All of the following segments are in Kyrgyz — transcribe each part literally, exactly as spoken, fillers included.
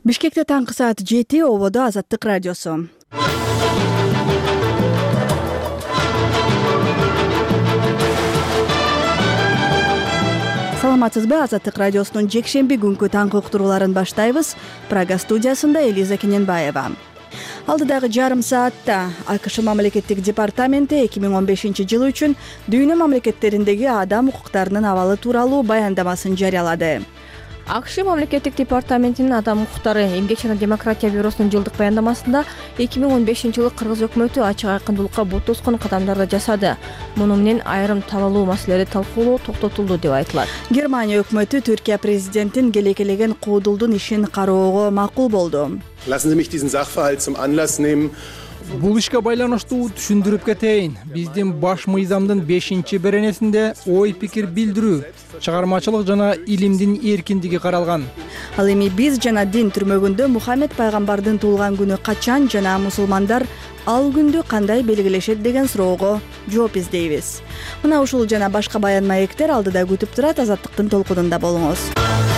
Бишкекте таңкы саат жети, ободо Азаттык радиосу. Саламатсызбы, Азаттык радиосунун жекшемби күнкү таңкы уктурууларын баштайбыз. Прага студиясында Элиза Кененбаева. Алдыдагы жарым саатта АКШ мамлекеттик департаменти эки миң он бешинчи жылы үчүн дүйнө мамлекеттериндеги адам укуктарынын абалы тууралуу баяндамасын жарыялады. АКШ мамлекеттик департаментинин адам укуктары, эмгек жана демократия бюросунун жылдык баяндамасында эки миң он бешинчи жылы кыргыз өкмөтү ачык айкындуулукка бут тоскон кадамдарды жасады. Муну менен айрым талалуу маселелерди талкуулоо токтотулду деп айтылат. Германия өкмөтү Түркия президентин келекелеген куудулдун ишин кароого макул болду. Lassen Sie mich diesen Sachverhalt zum Anlass nehmen. Бул ишке байланыштуу түшүндүрүп кетейин. Биздин баш мыйзамдын бешинчи беренесинде ой пикир билдирүү, чыгармачылык жана илимдин эркиндиги каралган. Ал эми биз жана дин түрмөгүндө Мухаммед пайгамбардын туулган күнү качан жана мусулмандар ал күндү кандай белгилешет деген суроого жооп издейбиз. Мына ушул жана башка баян маектер алдыда күтүп турат. Азаттыктын толкунунда болуңуз.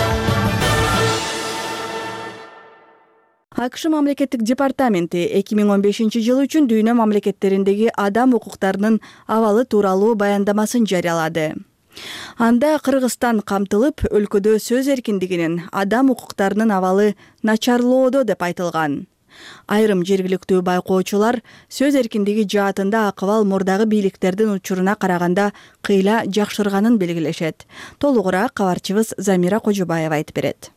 АКШ мамлекеттик департаменти эки миң он бешинчи жылы үчүн дүйнө мамлекеттериндеги адам укуктарынын абалы тууралуу баяндамасын жарыялады. Анда Кыргызстан камтылып, өлкөдө сөз эркиндигинин, адам укуктарынын абалы начарлоодо деп айтылган. Айрым жергиликтүү байкоочулар сөз эркиндиги жаатында акыбал мурдагы бийликтердин учуруна караганда кыйла жакшырганын белгилешет. Толугураак кабарчыбыз Замира Кожубаева айтып берет.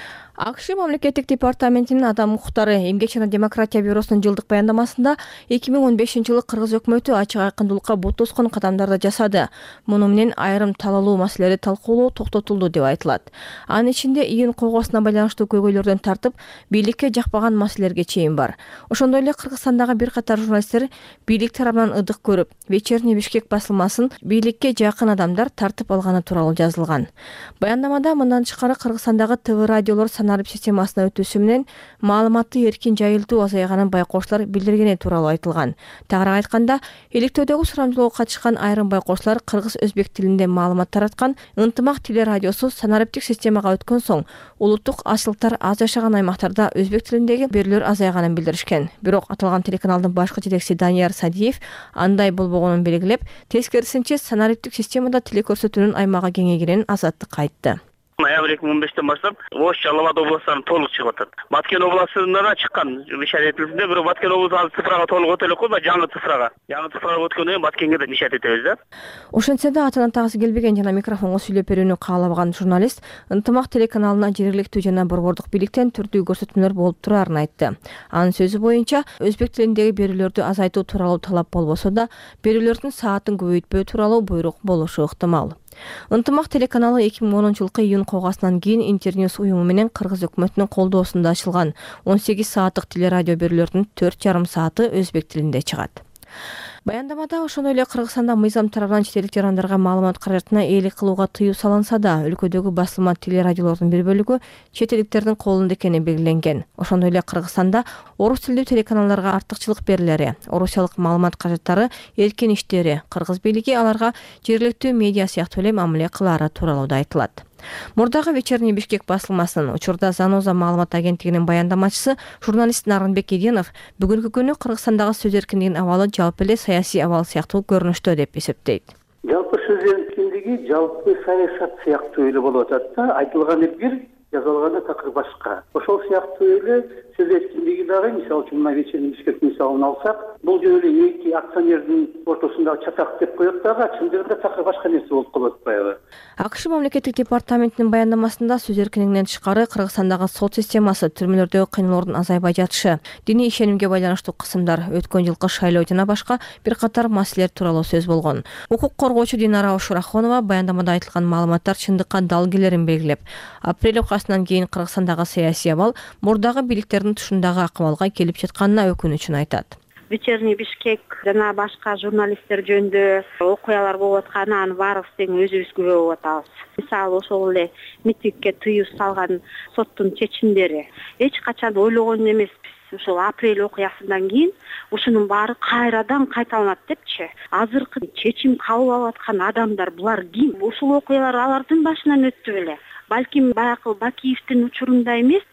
АКШ мамлекеттик департаментинин адам укуктары, эмгек жана демократия бюросунун жылдык баяндамасында эки миң он бешинчи жылы кыргыз өкмөтү ачык айкындуулукка бут тоскон кадамдарды жасады. Муну менен айрым талалуу маселелерди талкуулоо токтотулду деп айтылат. Анын ичинде июнь койгоосуна байланыштуу көйгөйлөрдөн тартып, бийликке жакпаган маселелерге чейин бар. Ошондой эле Кыргызстандагы бир катар журналисттер бийлик тарабынан ыдык көрүп, Вечерний Бишкек басылмасын бийликке жакын адамдар тартып алганы тууралуу жазылган. Баяндамада мындан тышкары Кыргызстандагы ТВ радиолор саналып системасына өтүүсү менен маалыматты эркин жайылтуу азайганын байкоочулар билдиргени тууралуу айтылган. Тагыраак айтканда, электөөдөгү сурамжылоого катышкан айрым байкоочулар кыргыз-өзбек тилинде маалымат тараткан Ынтымак телерадиосу санариптик системага өткөн соң улуттук ачылыктар аз жашаган аймактарда өзбек тилиндеги берүүлөр азайганын билдиришкен. Бирок аталган телеканалдын башкы жетекчиси Данияр Садиев андай болбогонун белгилеп, тескерисинче санариптик системада тил көрсөтүүнүн аймагы кеңейгенин Азаттыкка айтты. Ноябрь эки миң он бештен баштап Ош, Жалал Абад областарынан толук чыгып атат. Баткен областында да чыккан мишат этилди, бирок Баткен областында цифрага толук өтө элек кой, жаңы цифрага. Жаңы цифрага өткөндөн кийин Баткенге да мишат этебиз да. Ошентсе да атынан тагысы келбеген жана микрофонго сүйлөп берүүнү каалабаган журналист Ынтымак телеканалына жергиликтүү жана борбордук бийликтен түрдүү көрсөтмөлөр болуп турарын айтты. Анын сөзү боюнча, өзбек тилиндеги берүүлөрдү азайтуу тууралуу талап болбосо да, берүүлөрдүн саатын көбөйтпөө тууралуу буйрук болушу ыктымал. Ынтымак телеканалы эки миң онунчу жылкы июнь койгоосунан кийин Интерньюс уюму менен Кыргыз өкмөтүнүн колдоосунда ачылган он сегиз сааттык телерадио берүүлөрдүн төрт жарым сааты өзбек тилинде чыгат. Баяндамада ошондой эле Кыргызстанда мыйзам тарабынан чет элдик жарандарга маалымат каражатына ээлик кылууга тыюу салынса да, өлкөдөгү басылма телерадиолордун бир бөлүгү чет элдиктердин колунда экени белгиленген. Ошондой эле Кыргызстанда орус тилдүү телеканалдарга артыкчылык берилери, орусиялык маалымат каражаттары эркин иштери, кыргыз бийлиги аларга жергиликтүү медиа сыяктуу эле мамиле кылаары тууралуу да айтылат. Мурдагы Вечерний Бишкек басылмасынын учурда Заноза маалымат агенттигинин баяндамачысы журналист Нарынбек Еденов бүгүнкү күнү Кыргызстандагы сөз эркиндигинин абалы жалпы эле саясий абал сыяктуу көрүнүштө деп эсептейт. Жалпы сөз эркиндиги жалпы саясат сыяктуу эле болуп атат да, айтылганы бир, жазылганы такыр башка. Ошол сыяктуу эле сөз эркиндиги дагы, мисалы үчүн мына Вечерний Бишкек мисалын алсак, бул жөн эле эки акционердин ортосундагы чатак деп коет дагы, чындыгында такыр башка нерсе болуп калып атпайбы? АКШ мамлекеттик департаментинин баяндамасында сөз эркиндигинен тышкары Кыргызстандагы сот системасы, түрмөлөрдөгү кыйноолордун азайбай жатышы, диний ишенимге байланыштуу кысымдар, өткөн жылкы шайлоо жана башка бир катар маселелер тууралуу сөз болгон. Укук коргоочу Динара Ошурахонова баяндамада айтылган маалыматтар чындыкка дал келерин белгилеп, апрель окуясынан кийин Кыргызстандагы саясий абал мурдагы бийликтердин тушундагы акыбалга келип жатканына өкүнүчүн айтат. Вечерний Бишкек жана башка журналисттер жөнүндө окуялар болуп атканы аны баарыбыз тең өзүбүз күбө болуп атабыз. Мисалы ошол эле митингге тыюу салган соттун чечимдери эч качан ойлогон эмеспиз. Ошол апрель окуясынан кийин ушунун баары кайрадан кайталанат депчи. Азыркы чечим кабыл алып аткан адамдар булар ким? Ушул окуялар алардын башынан өттү беле? Балким баягы Бакиевдин учурунда эмес,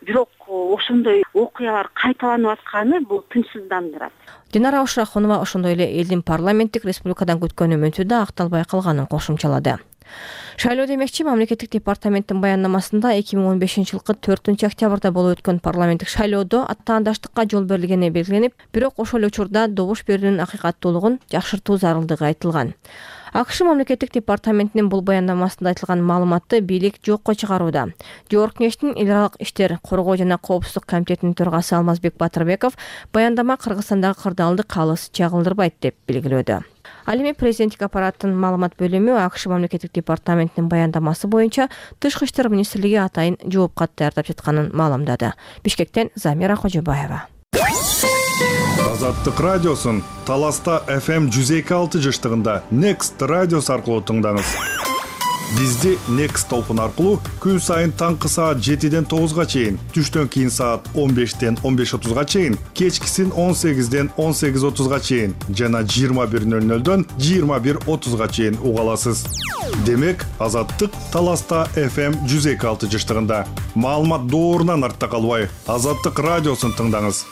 бирок ошондой окуялар кайталанып атканы бул тынчсыздандырат. Динара Ушрахунова ошондой эле элдин парламенттик республикадан күткөн үмүтү да акталбай калганын кошумчалады. Шайлоо демекчи, мамлекеттик департаменттин баяндамасында эки миң он бешинчи жылкы төртүнчү октябрда болуп өткөн парламенттик шайлоодо аттаандаштыкка жол берилгени белгиленип, бирок ошол эле учурда добуш берүүнүн акыйкаттуулугун жакшыртуу зарылдыгы айтылган. АКШ мамлекеттик департаментинин бул баяндамасында айтылган маалыматты бийлик жокко чыгарууда. Жогорку кеңештин эл аралык иштер, коргоо жана коопсуздук комитетинин төрагасы Алмазбек Батырбеков баяндама Кыргызстандагы кырдаалды калыс чагылдырбайт деп белгилөөдө. Ал эми президенттик аппараттын маалымат бөлүмү АКШ мамлекеттик департаментинин баяндамасы боюнча Тышкы иштер министрлиги атайын жооп кат даярдап жатканын маалымдады. Бишкектен Замира Кожобаева. Азаттык радиосун Таласта эф эм жүз эки алты жыштыгында Next радиос аркылуу тыңдаңыз. Бизди Next толкун аркылуу күн сайын таңкы саат жетиден тогузга чейин, түштөн кийин саат он бештен он беш отузга чейин, кечкисин он сегизден он сегиз отузга чейин жана жыйырма бир нөл нөлдөн жыйырма бир отузга чейин уга аласыз. Демек, Азаттык Таласта эф эм жүз эки алты жыштыгында. Маалымат доорунан артта калбай, Азаттык радиосун тыңдаңыз.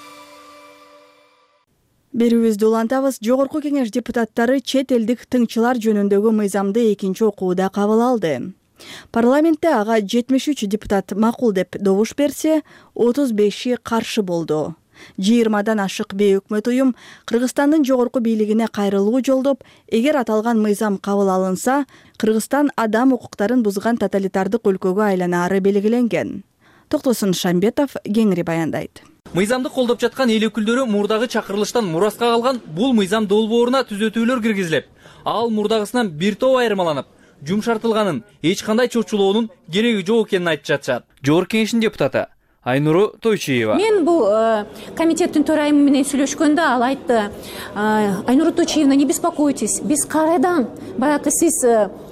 Берүүбүздү улантабыз. Жогорку кеңеш депутаттары чет элдик тыңчылар жөнүндөгү мыйзамды экинчи окууда кабыл алды. Парламентте ага жетимиш үч депутат макул деп добуш берсе, отуз беши каршы болду. жыйырмадан ашык бейөкмөт уюм Кыргызстандын жогорку бийлигине кайрылуу жолдоп, эгер аталган мыйзам кабыл алынса, Кыргызстан адам укуктарын бузган тоталитардык өлкөгө айланаары белгиленген. Токтосун Шамбетов кеңири баяндайт. Мыйзамды колдоп жаткан эл өкүлдөрү мурдагы чакырылыштан мураска калган бул мыйзам долбооруна түзөтүүлөр киргизилип, ал мурдагысынан бир топ айырмаланып, жумшартылганын, эч кандай чочулоонун кереги жок экенин айтып жатышат. Жогорку кеңештин депутаты Айнуру Тойчиева. Мен бул комитеттин төрайымы менен сүйлөшкөндө ал айтты: Айнуру Тойчиевна, не беспокойтесь, биз кайрадан баягы сиз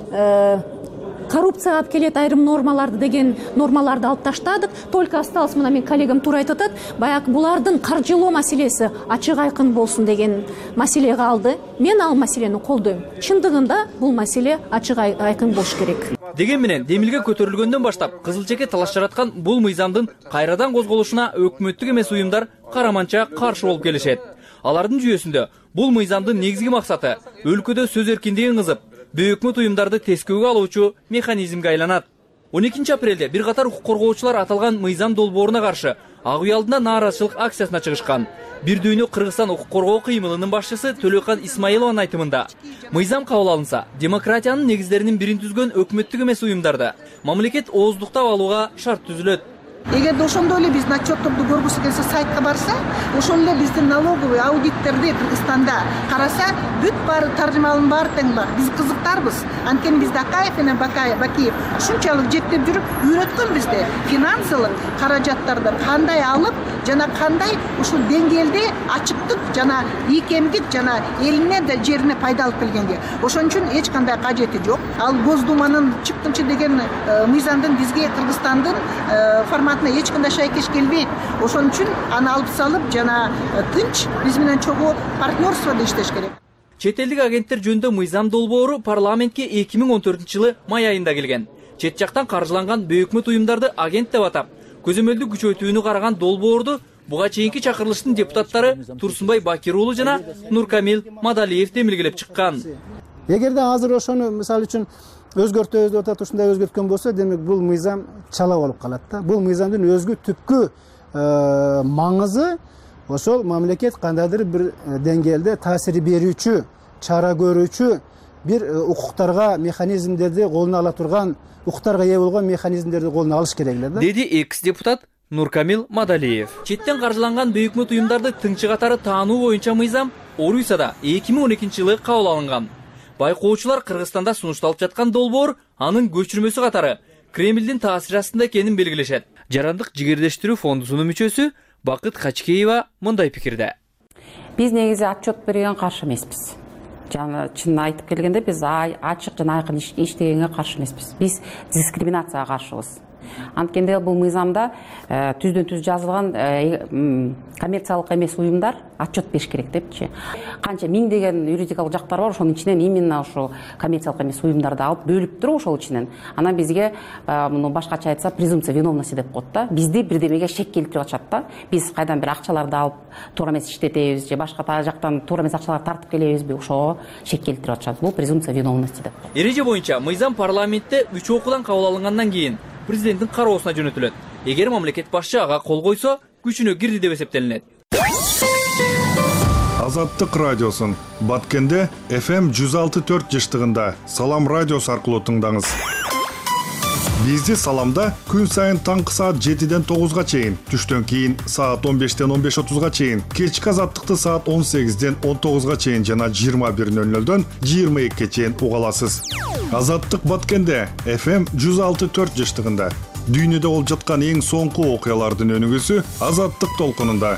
коррупция алып келет айрым нормаларды деген нормаларды алып таштадык. Только осталось, мына мен коллегам туура айтып атат, баягы булардын каржылоо маселеси ачык айкын болсун деген маселе калды. Мен ал маселени колдойм. Чындыгында бул маселе ачык айкын болуш керек. Деген менен демилге көтөрүлгөндөн баштап кызыл чеке талаш жараткан бул мыйзамдын кайрадан козголушуна өкмөттүк эмес уюмдар караманча каршы болуп келишет. Алардын жүйөсүндө бул мыйзамдын негизги максаты өлкөдө сөз эркиндигин кызып, бейөкмөт уюмдарды тескөөгө алуучу механизмге айланат. он экинчи апрелде бир катар укук коргоочулар аталган мыйзам долбооруна каршы ак үй алдында нааразычылык акциясына чыгышкан. Бир дүйнө Кыргызстан укук коргоо кыймылынын башчысы Төлөкан Исмаилованын айтымында, мыйзам кабыл алынса, демократиянын негиздеринин бирин түзгөн өкмөттүк эмес уюмдарды мамлекет ооздуктап алууга шарт түзүлөт. Эгерде ошондой эле биздин отчетторду көргүсү келсе сайтка барса, ошол эле биздин налоговый аудиттерди Кыргызстанда караса, бүт баары таржымалын баары тең бар. Биз кызыктарбыз. Анткени бизде Акаев менен Бакиев ушунчалык жектеп жүрүп үйрөткөн бизде финансылык каражаттарды кандай алып, жана кандай ушул деңгээлде ачыктык жана ийкемдик жана элине да жерине пайда алып келгенге. Ошон үчүн эч кандай кажети жок. Ал Госдуманын чыктымчы деген мыйзамдын бизге Кыргызстандын форматына эч кандай шайкеш келбейт. Ошон үчүн аны алып салып жана тынч биз менен чогуу партнерствода иштеш керек. Чет элдик агенттер жөнүндө мыйзам долбоору парламентке эки миң он төртүнчү жылы май айында келген. Чет жактан каржыланган бейөкмөт уюмдарды агент деп атап, көзөмөлдү күчөйтүүнү караган долбоорду буга чейинки чакырылыштын депутаттары Турсунбай Бакир уулу жана Нуркамил Мадалиев демилгелеп чыккан. Эгерде азыр ошону мисалы үчүн өзгөртөбүз деп атат, ушундай өзгөрткөн болсо, демек бул мыйзам чала болуп калат да. Бул мыйзамдын өзгө түпкү маңызы ошол мамлекет кандайдыр бир деңгээлде таасир берүүчү, чара көрүүчү бир укуктарга механизмдерди колуна ала турган, укуктарга ээ болгон механизмдерди колуна алыш керек эле да. Деди экс-депутат Нуркамил Мадалиев. Четтен каржыланган бейөкмөт уюмдарды тыңчы катары таануу боюнча мыйзам Орусияда эки миң он экинчи жылы кабыл алынган. Байкоочулар Кыргызстанда сунушталып жаткан долбоор анын көчүрмөсү катары Кремлдин таасир астында экенин белгилешет. Жарандык жигердештирүү фондусунун мүчөсү Бакыт Качкеева мындай пикирде. Биз негизи отчет берген каршы эмеспиз. Жана чын айтып келгенде биз ачык жана айкын иштегенге каршы эмеспиз. Биз дискриминацияга каршыбыз. Анткенде бул мыйзамда түздөн түз жазылган коммерциялык эмес уюмдар отчет бериш керек депчи. Канча миңдеген юридикалык жактар бар, ошонун ичинен именно ошо коммерциялык эмес уюмдарды алып бөлүп туруп ошол ичинен анан бизге муну башкача айтса презумпция виновности деп коет да. Бизди бирдемеге шек келтирип атышат да. Биз кайдан бир акчаларды алып туура эмес иштетебиз же башка жактан туура эмес акчаларды тартып келебизби, ошого шек келтирип атышат. Бул презумпция виновности деп. Эреже боюнча мыйзам парламентте үч окуудан кабыл алынгандан кийин президенттин кароосуна жөнөтүлөт. Эгер мамлекет башчы ага кол койсо, күчүнө кирди деп эсептелинет. Азаттык радиосун Баткенде эф эм жүз алты төрт жыштыгында Салам радиосу аркылуу тыңдаңыз. Бизди Саламда күн сайын таңкы саат жетиден тогузга чейин, түштөн кийин саат он бештен он беш отузга чейин, кечки Азаттыкты саат он сегизден он тогузга чейин жана жыйырма бир нөл нөлдөн жыйырма экиге чейин уга аласыз. Азаттык Баткенде эф эм жүз алты төрт жыштыгында дүйнөдө болуп жаткан эң соңку окуялардын өнүгүүсү Азаттык толкунунда.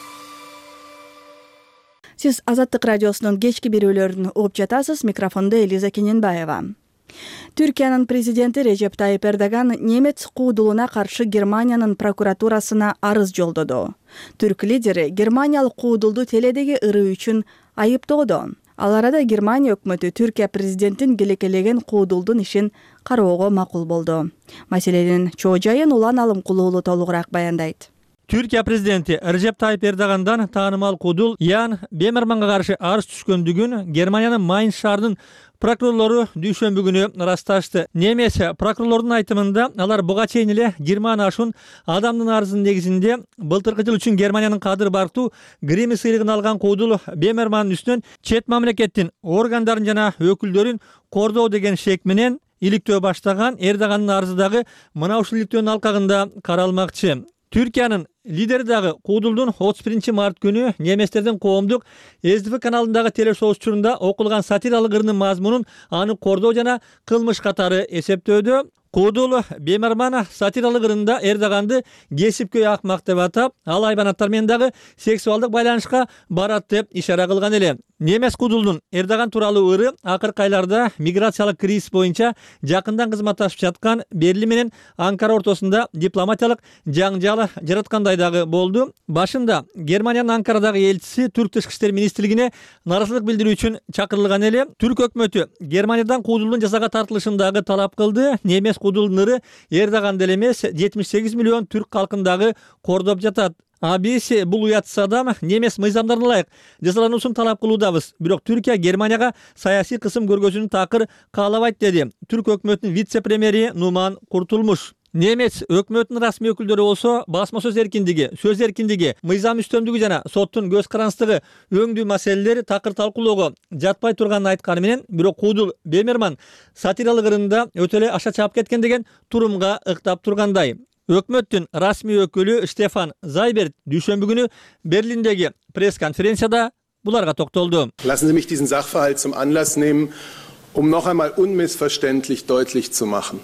Сиз Азаттык радиосунун кечки берүүлөрүн угуп жатасыз. Микрофондо Элиза Кененбаева. Түркиянын президенти Режеп Тайип Эрдоган немец куудулуна каршы Германиянын прокуратурасына арыз жолдоду. Түрк лидери германиялык куудулду теледеги ырыы үчүн айыптоодо. Ал арада Германия өкмөтү Түркия президентин келекелеген куудулдун ишин кароого макул болду. Маселенин чоо жайын Улан Алымкулуулу толугураак баяндайт. Түркия президенти Режеп Тайип Эрдогандан таанымал куудул Ян Бемерманга каршы арыз түшкөндүгүн Германиянын Майнц шаарынын прокурорлору дүйшөмбү күнү ырасташты. Немес прокурорлордун айтымында алар буга чейин эле жыйырмадан ашуун адамдын арызынын негизинде былтыркы жыл үчүн Германиянын кадыр бартуу Грэмми сыйлыгын алган куудул Бемермандын үстүнөн чет мамлекеттин органдарын жана өкүлдөрүн кордоо деген шек менен иликтөө баштаган. Эрдогандын арызы дагы мына ушул иликтөөнүн алкагында каралмакчы. Түркиянын лидери дагы куудулдун отуз биринчи март күнү неместердин коомдук эс дэ вэ каналындагы телешоу учурунда окулган сатиралык ырдын мазмунун аны кордоо жана кылмыш катары эсептөөдө. Куудул Бемерман сатиралык ырында Эрдоганды кесипкөй акмак деп атап, ал айбанаттар менен дагы сексуалдык байланышка барат деп ишара кылган эле. Немес куудулдун Эрдоган тууралуу ыры акыркы айларда миграциялык кризис боюнча жакындан кызматташып жаткан Берлин менен Анкара ортосунда дипломатиялык жаңжал жараткандай дагы болду. Башында Германиянын Анкарадагы элчиси Түрк тышкы иштер министрлигине нааразычылык билдирүү үчүн чакырылган эле. Түрк өкмөтү Германиядан куудулдун жазага тартылышын дагы талап кылды. Немес куудулдун ыры Эрдоган деле эмес жетимиш сегиз миллион түрк калкын дагы кордоп жатат. А биз бул уятсыз адам немес мыйзамдарына ылайык жазалануусун талап кылуудабыз. Бирок Түркия Германияга саясий кысым көргөзүүнү такыр каалабайт деди Түрк өкмөтүнүн вице-премьери Нуман Куртулмуш. Немец өкмөтүнүн расмий өкүлдөрү болсо басма сөз эркиндиги, сөз эркиндиги, мыйзам үстөмдүгү жана соттун көз карандысыздыгы өңдүү маселелер такыр талкуулоого жатпай турганын айтканы менен, бирок куудул Бемерман сатиралык ырында өтө эле аша чаап кеткен деген турумга ыктап тургандай. Өкмөттүн расмий өкүлү Штефан Зайберт дүйшөмбү күнү Берлиндеги пресс-конференцияда буларга токтолду. Lassen Sie mich diesen Sachverhalt zum Anlass nehmen, um noch einmal unmissverständlich deutlich zu machen.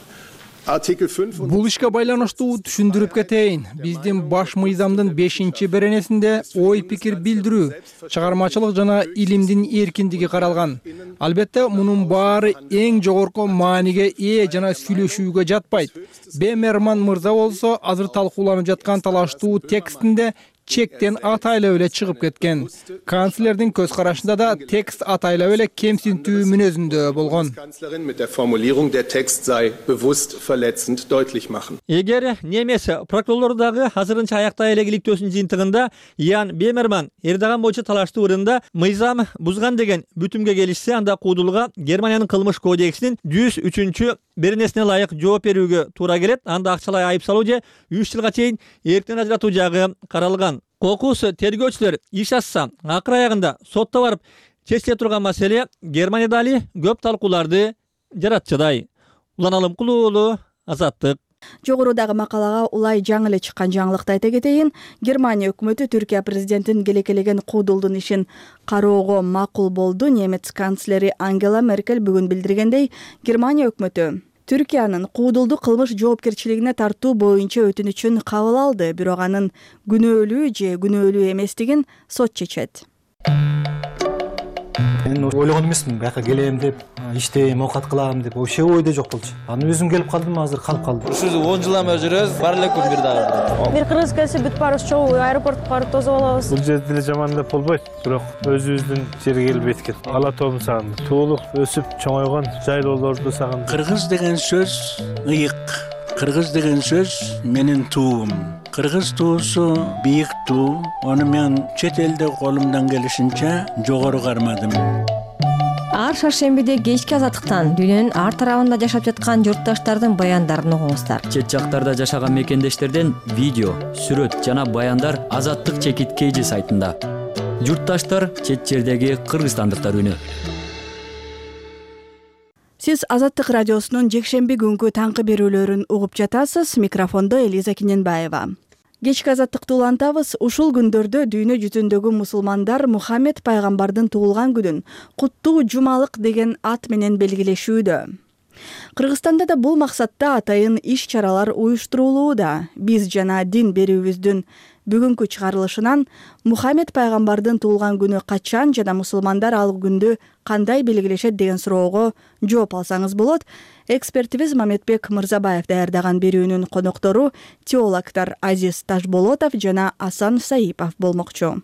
Бул ишке байланыштуу түшүндүрүп кетейин. Биздин баш мыйзамдын бешинчи беренесинде ой пикир билдирүү, чыгармачылык жана илимдин эркиндиги каралган. Албетте мунун баары эң жогорку мааниге ээ жана сүйлөшүүгө жатпайт. Бемерман мырза болсо азыр талкууланып жаткан талаштуу текстинде чектен атайлап эле чыгып кеткен. Канцлердин көз карашында да текст атайлап эле кемсинтүү мүнөзүндө болгон. Эгер немес прокурорлор дагы азырынча аяктай эле иликтөөсүнүн жыйынтыгында Ян Бемерман Эрдоган боюнча талаштуу ырында мыйзам бузган деген бүтүмгө келишсе, анда куудулга Германиянын кылмыш кодексинин жүз үчүнчү беренесине ылайык жооп берүүгө туура келет. Анда акчалай айып салуу же үч жылга чейин эрктен ажыратуу жагы каралган. Кокус тергөөчүлөр иш ачса, акыр аягында сотто барып чечиле турган маселе Германияда али көп талкууларды жаратчыдай. Улан Алымкулуулу, Азаттык. Жогорудагы макалага улай жаңы эле чыккан жаңылыкты айта кетейин. Германия өкмөтү Түркия президентин келекелеген куудулдун ишин кароого макул болду. Немец канцлери Ангела Меркель бүгүн билдиргендей, Германия өкмөтү Түркиянын куудулду кылмыш жоопкерчилигине тартуу боюнча өтүнүчүн кабыл алды, бирок анын күнөөлүү же күнөөлүү эместигин сот чечет. мен ойлогон эмесмин бияка келем деп, иштейм, оокат кылам деп, вообще ойдо жок болчу. Аны өзүм келип калдым, азыр калып калдым. Ушул он жыл эме жүрөбүз, бар эле күн бир дагы. Бир кыргыз келсе бүт баарыбыз чогуу аэропортко барып тосуп алабыз. Бул жерде деле жаман деп болбойт, бирок өзүбүздүн жерге келип эткен. Ала тоомду сагындым. Туулуп, өсүп, чоңойгон жайлоолорду сагындым. Кыргыз деген сөз ыйык. Кыргыз деген сөз менин туум. Кыргыз туусу бийик туу. Аны мен чет элде колумдан келишинче жогору кармадым. Ар шаршембиде кечки азаттыктан дүйнөнүн ар тарабында жашап жаткан журтташтардын баяндарын угуңуздар. Чет жактарда жашаган мекендештерден видео, сүрөт жана баяндар Азаттык чекит кейжи сайтында. Журтташтар чет жердеги кыргызстандыктар үнү. Сиз Азаттык радиосунун жекшемби күнгү таңкы берүүлөрүн угуп жатасыз. Микрофондо Элиза Киненбаева. Кечки азаттыкты улантабыз. Ушул күндөрдө дүйнө жүзүндөгү мусулмандар Мухаммед пайгамбардын туулган күнүн куттуу жумалык деген ат менен белгилешүүдө. Кыргызстанда да бул максатта атайын иш-чаралар уюштурулууда. Биз жана дин берүүбүздүн бүгүнкү чыгарылышынан Мухаммед пайгамбардын туулган күнү качан жана мусулмандар ал күндү кандай белгилешет деген суроого жооп алсаңыз болот. Экспертибиз Мамедбек Мырзабаев даярдаган берүүнүн коноктору теологтор Азиз Ташболотов жана Асан Саипов болмокчу.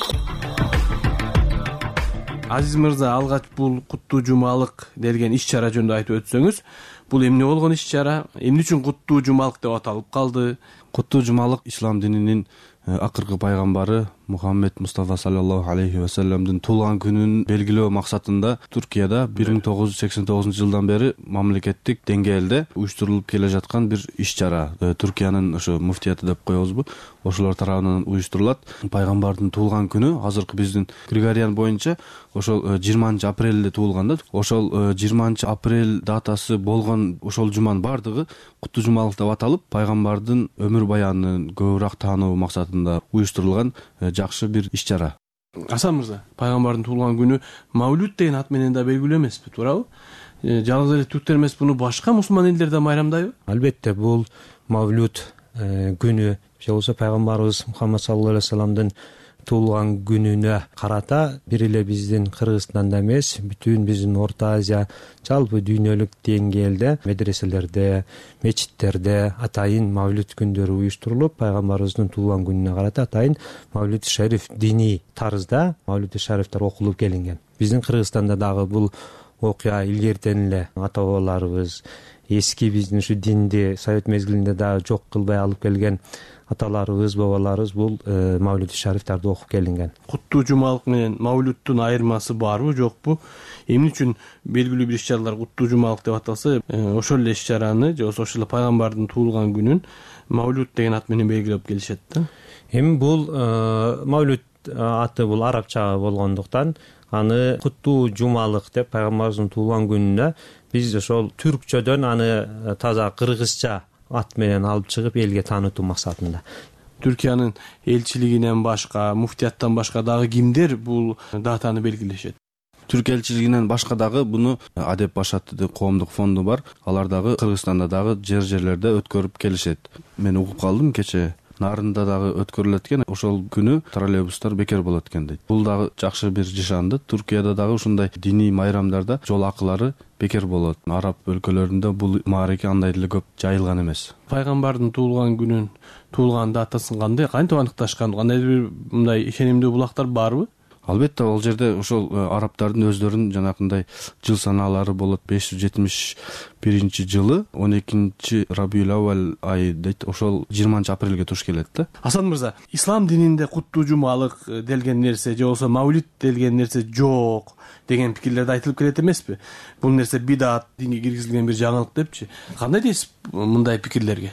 Азиз мырза, алгач бул куттуу жумалык делген иш-чара жөнүндө айтып өтсөңүз, бул эмне болгон иш-чара? Эмне үчүн куттуу жумалык деп аталып калды? Куттуу жумалык ислам дининин акыркы пайгамбары Мухаммед Мустафа саллаллаху алейхи ва салламдын туулган күнүн белгилөө максатында Туркияда бир миң тогуз жүз сексен тогузунчу жылдан бери мамлекеттик деңгээлде уюштурулуп келе жаткан бир иш-чара. Туркиянын ошо муфтияты деп коебузбу, ошолор тарабынан уюштурулат. Пайгамбардын туулган күнү азыркы биздин Григориан боюнча ошол жыйырманчы апрелде туулган да. Ошол жыйырманчы апрель датасы болгон ошол жуманын бардыгы куттуу жумалык деп аталып, пайгамбардын өмүр баянын көбүрөөк таануу максатында уюштурулган жакшы бир иш-чара. Асан мырза, пайгамбардын туулган күнү Мавлуд деген ат менен да белгилүү эмеспи, туурабы? Жалгыз эле түрктөр эмес, буну башка мусулман элдер да майрамдайбы? Албетте, бул Мавлуд күнү, же болбосо пайгамбарыбыз Мухаммад саллаллаху алейхи ва салламдын туулган күнүнө карата бир эле биздин Кыргызстанда эмес, бүтүн биздин Орто Азия, жалпы дүйнөлүк деңгээлде медреселерде, мечиттерде атайын Мавлуд күндөрү уюштурулуп, пайгамбарыбыздын туулган күнүнө карата атайын Мавлуд шариф диний тарызда Мавлуд шарифтер окулуп келинген. Биздин Кыргызстанда дагы бул окуя илгертен эле ата бабаларыбыз, эски биздин ушу динди совет мезгилинде дагы жок кылбай алып келген аталарыбыз, бабаларыбыз бул Мавлуд шарифтерди окуп келинген. Куттуу жумалык менен Мавлудтун айырмасы барбы, жокпу? Эмне үчүн белгилүү бир иш-чаралар куттуу жумалык деп аталса, ошол эле иш-чараны же болбосо ошол эле пайгамбардын туулган күнүн Мавлуд деген ат менен белгилеп келишет да. Эми бул Мавлуд аты бул арабча болгондуктан аны куттуу жумалык деп пайгамбарыбыздын туулган күнүнө биз ошол түркчөдөн аны таза кыргызча ат менен алып чыгып элге таанытуу максатында. Түркиянын элчилигинен башка, муфтияттан башка дагы кимдер бул датаны белгилешет? Түрк элчилигинен башка дагы буну Адеп Башат коомдук фонду бар. Алар дагы Кыргызстанда дагы жер-жерлерде өткөрүп келишет. Мен угуп калдым кече. Нарында дагы өткөрүлөт экен, ошол күнү троллейбустар бекер болот экен дейт. Бул дагы жакшы бир жишанды. Туркияда дагы ушундай диний майрамдарда жол акылары бекер болот. Араб өлкөлөрүндө бул маареке андай деле көп жайылган эмес. Пайгамбардын туулган күнүн, туулган датасын кандай, кантип аныкташкан, кандай бир мындай ишенимдүү булактар барбы? Албетте, ал жерде ошол арабтардын өздөрүнүн жанакындай жыл санаалары болот. беш жүз жетимиш биринчи жылы он экинчи Рабиул Аввал айы дейт. Ошол жыйырманчы апрелге туш келет да. Асан мырза, ислам дининде куттуу жумалык делген нерсе же болбосо Мавлуд делген нерсе жок деген пикирлерде айтылып келет эмеспи? Бул нерсе бидат, динге киргизилген бир жаңылык депчи. Кандай дейсиз мындай пикирлерге?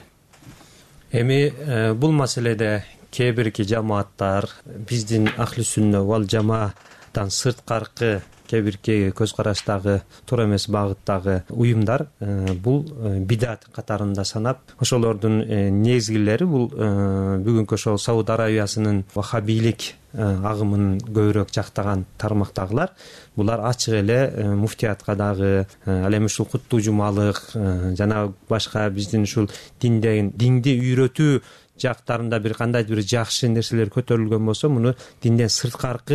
Эми бул маселеде кээ бирки жамааттар биздин ахли сүннө вал жамаадан сырткаркы кээ бирки көз караштагы туура эмес багыттагы уюмдар бул бидат катарында санап, ошолордун негизгилери бул бүгүнкү ошол Сауд Арабиясынын вахабийлик агымын көбүрөөк жактаган тармактагылар. Булар ачык эле муфтиятка дагы ал эми ушул куттуу жумалык жана башка биздин ушул динден динди үйрөтүү жактарында бир кандайдыр бир жакшы нерселер көтөрүлгөн болсо, муну динден сырткаркы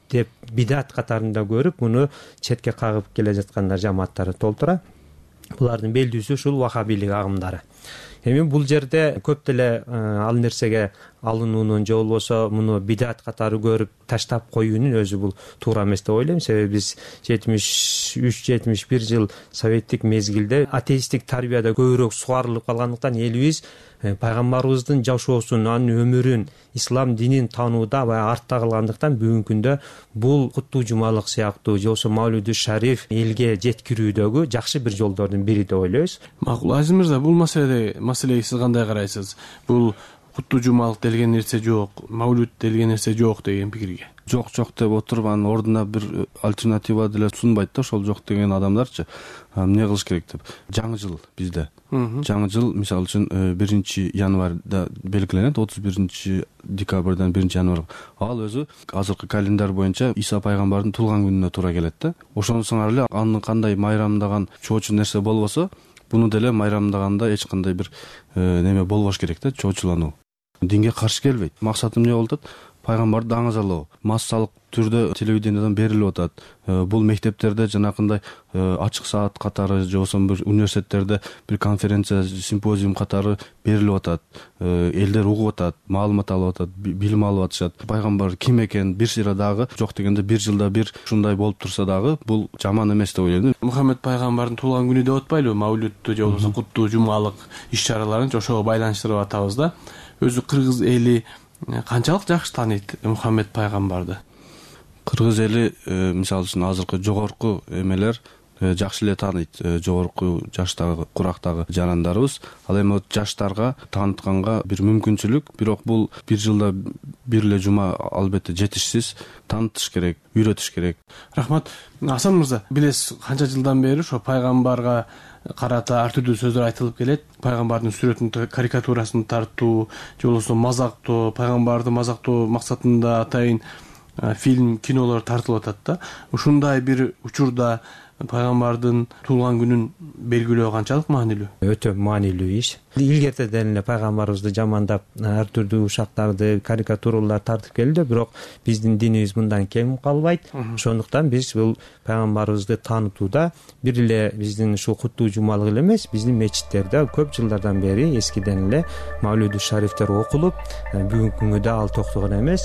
деп бидат катарында көрүп муну четке кагып келе жаткандар жамааттары толтура. Булардын белдүүсү ушул вахабилик агымдары. Эми бул жерде көп деле ал нерсеге алынуунун же болбосо муну бидат катары көрүп таштап коюунун өзү бул туура эмес деп ойлойм. Себеби биз жетимиш үч жетимиш бир жыл советтик мезгилде атеисттик тарбияда көбүрөөк сугарылып калгандыктан элибиз пайгамбарыбыздын жашоосун, анын өмүрүн, ислам динин таанууда аябай артта калгандыктан бүгүнкү күндө бул куттуу жумалык сыяктуу же болбосо Мавлуди шариф элге жеткирүүдөгү жакшы бир жолдордун бири деп ойлойбуз. Макул, Азиз мырза, бул маселеде маселеге сиз кандай карайсыз? Бул куттуу жумалык делген нерсе жок, Мавлуд делген нерсе жок деген пикирге. Жок жок деп отуруп анын ордуна бир альтернатива деле сунбайт да ошол жок деген адамдарчы. Эмне кылыш керек деп. Жаңы жыл бизде. Жаңы жыл мисалы үчүн биринчи январда белгиленет, отуз биринчи декабрдан биринчи январга. Ал өзү азыркы календар боюнча Иса пайгамбардын туулган күнүнө туура келет да. Ошону сыңар эле аны кандай майрамдаган чоочу нерсе болбосо, буну деле майрамдаганда эч кандай бир неме болбош керек да, чоочулануу. Динге каршы келбейт. Максатым эмне болуп атат? Пайгамбарды аңызалоо. Массалык түрдө телевидениядан берилип атат. Бул мектептерде жанакындай ачык саат катары же болбосо бир университеттерде бир конференция, симпозиум катары берилип атат. Элдер угуп атат, маалымат алып атат, билим алып атышат. Пайгамбар ким экен бир сыйра дагы жок дегенде бир жылда бир ушундай болуп турса дагы бул жаман эмес деп ойлойм. Мухаммед пайгамбардын туулган күнү деп атпайлыбы? Мавлудту же болбосо куттуу жумалык иш-чараларын ошого байланыштырып атабыз да. Өзү кыргыз эли канчалык жакшы тааныйт Мухаммед пайгамбарды? Кыргыз эли мисалы үчүн азыркы жогорку эмелер жакшы эле тааныйт, жогорку жаштагы курактагы жарандарыбыз. Ал эми жаштарга таанытканга бир мүмкүнчүлүк, бирок бул бир жылда бир эле жума албетте жетишсиз, таанытыш керек, үйрөтүш керек. Рахмат. Асан мырза, билесиз канча жылдан бери ошо пайгамбарга карата ар түрдүү сөздөр айтылып келет. Пайгамбардын сүрөтүн, карикатурасын тартуу, же болбосо мазактоо, пайгамбарды мазактоо максатында атайын фильм, кинолор тартылып атат да. Ушундай бир учурда пайгамбардын туулган күнүн белгилөө канчалык маанилүү? Өтө маанилүү иш. Илгертеден эле пайгамбарыбызды жамандап ар түрдүү ушактарды, карикатуралар тартып келди, бирок биздин динибиз мындан кем калбайт. Ошондуктан биз бул пайгамбарыбызды таанытууда бир эле биздин ушул куттуу жумалык эле эмес, биздин мечиттерде көп жылдардан бери эскиден эле Мавлуди шарифтер окулуп, бүгүнкү күнгө да ал токтогон эмес.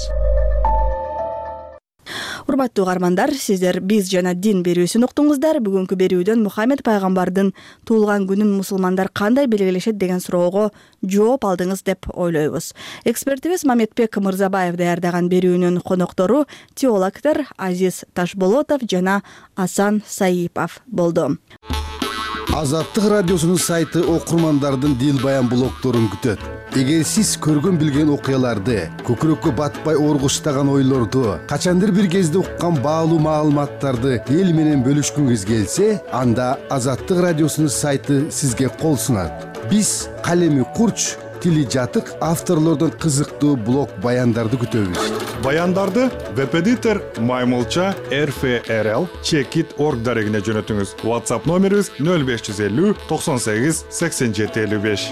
Урматтуу угармандар, сиздер биз жана дин берүүсүн уктуңуздар. Бүгүнкү берүүдөн Мухаммед пайгамбардын туулган күнүн мусулмандар кандай белгилешет деген суроого жооп алдыңыз деп ойлойбуз. Экспертибиз Мамедбек Мырзабаев даярдаган берүүнүн коноктору теологдор Азиз Ташболотов жана Асан Саипов болду. Азаттык радиосунун сайты окурмандардын дил баян блогторун күтөт. Эгер сиз көргөн билген окуяларды, көкүрөккө батпай оргуштаган ойлорду, качандыр бир кезде уккан баалуу маалыматтарды эл менен бөлүшкүңүз келсе, анда Азаттык радиосунун сайты сизге кол сунат. Биз калеми курч, тили жатык авторлордон кызыктуу блог баяндарды күтөбүз. Баяндарды веб-эдитор Маймылча эр эф эр эл чекит точка орг дарегине жөнөтүңүз. WhatsApp номерибиз нөл беш жүз элүү токсон сегиз сексен жети элүү беш.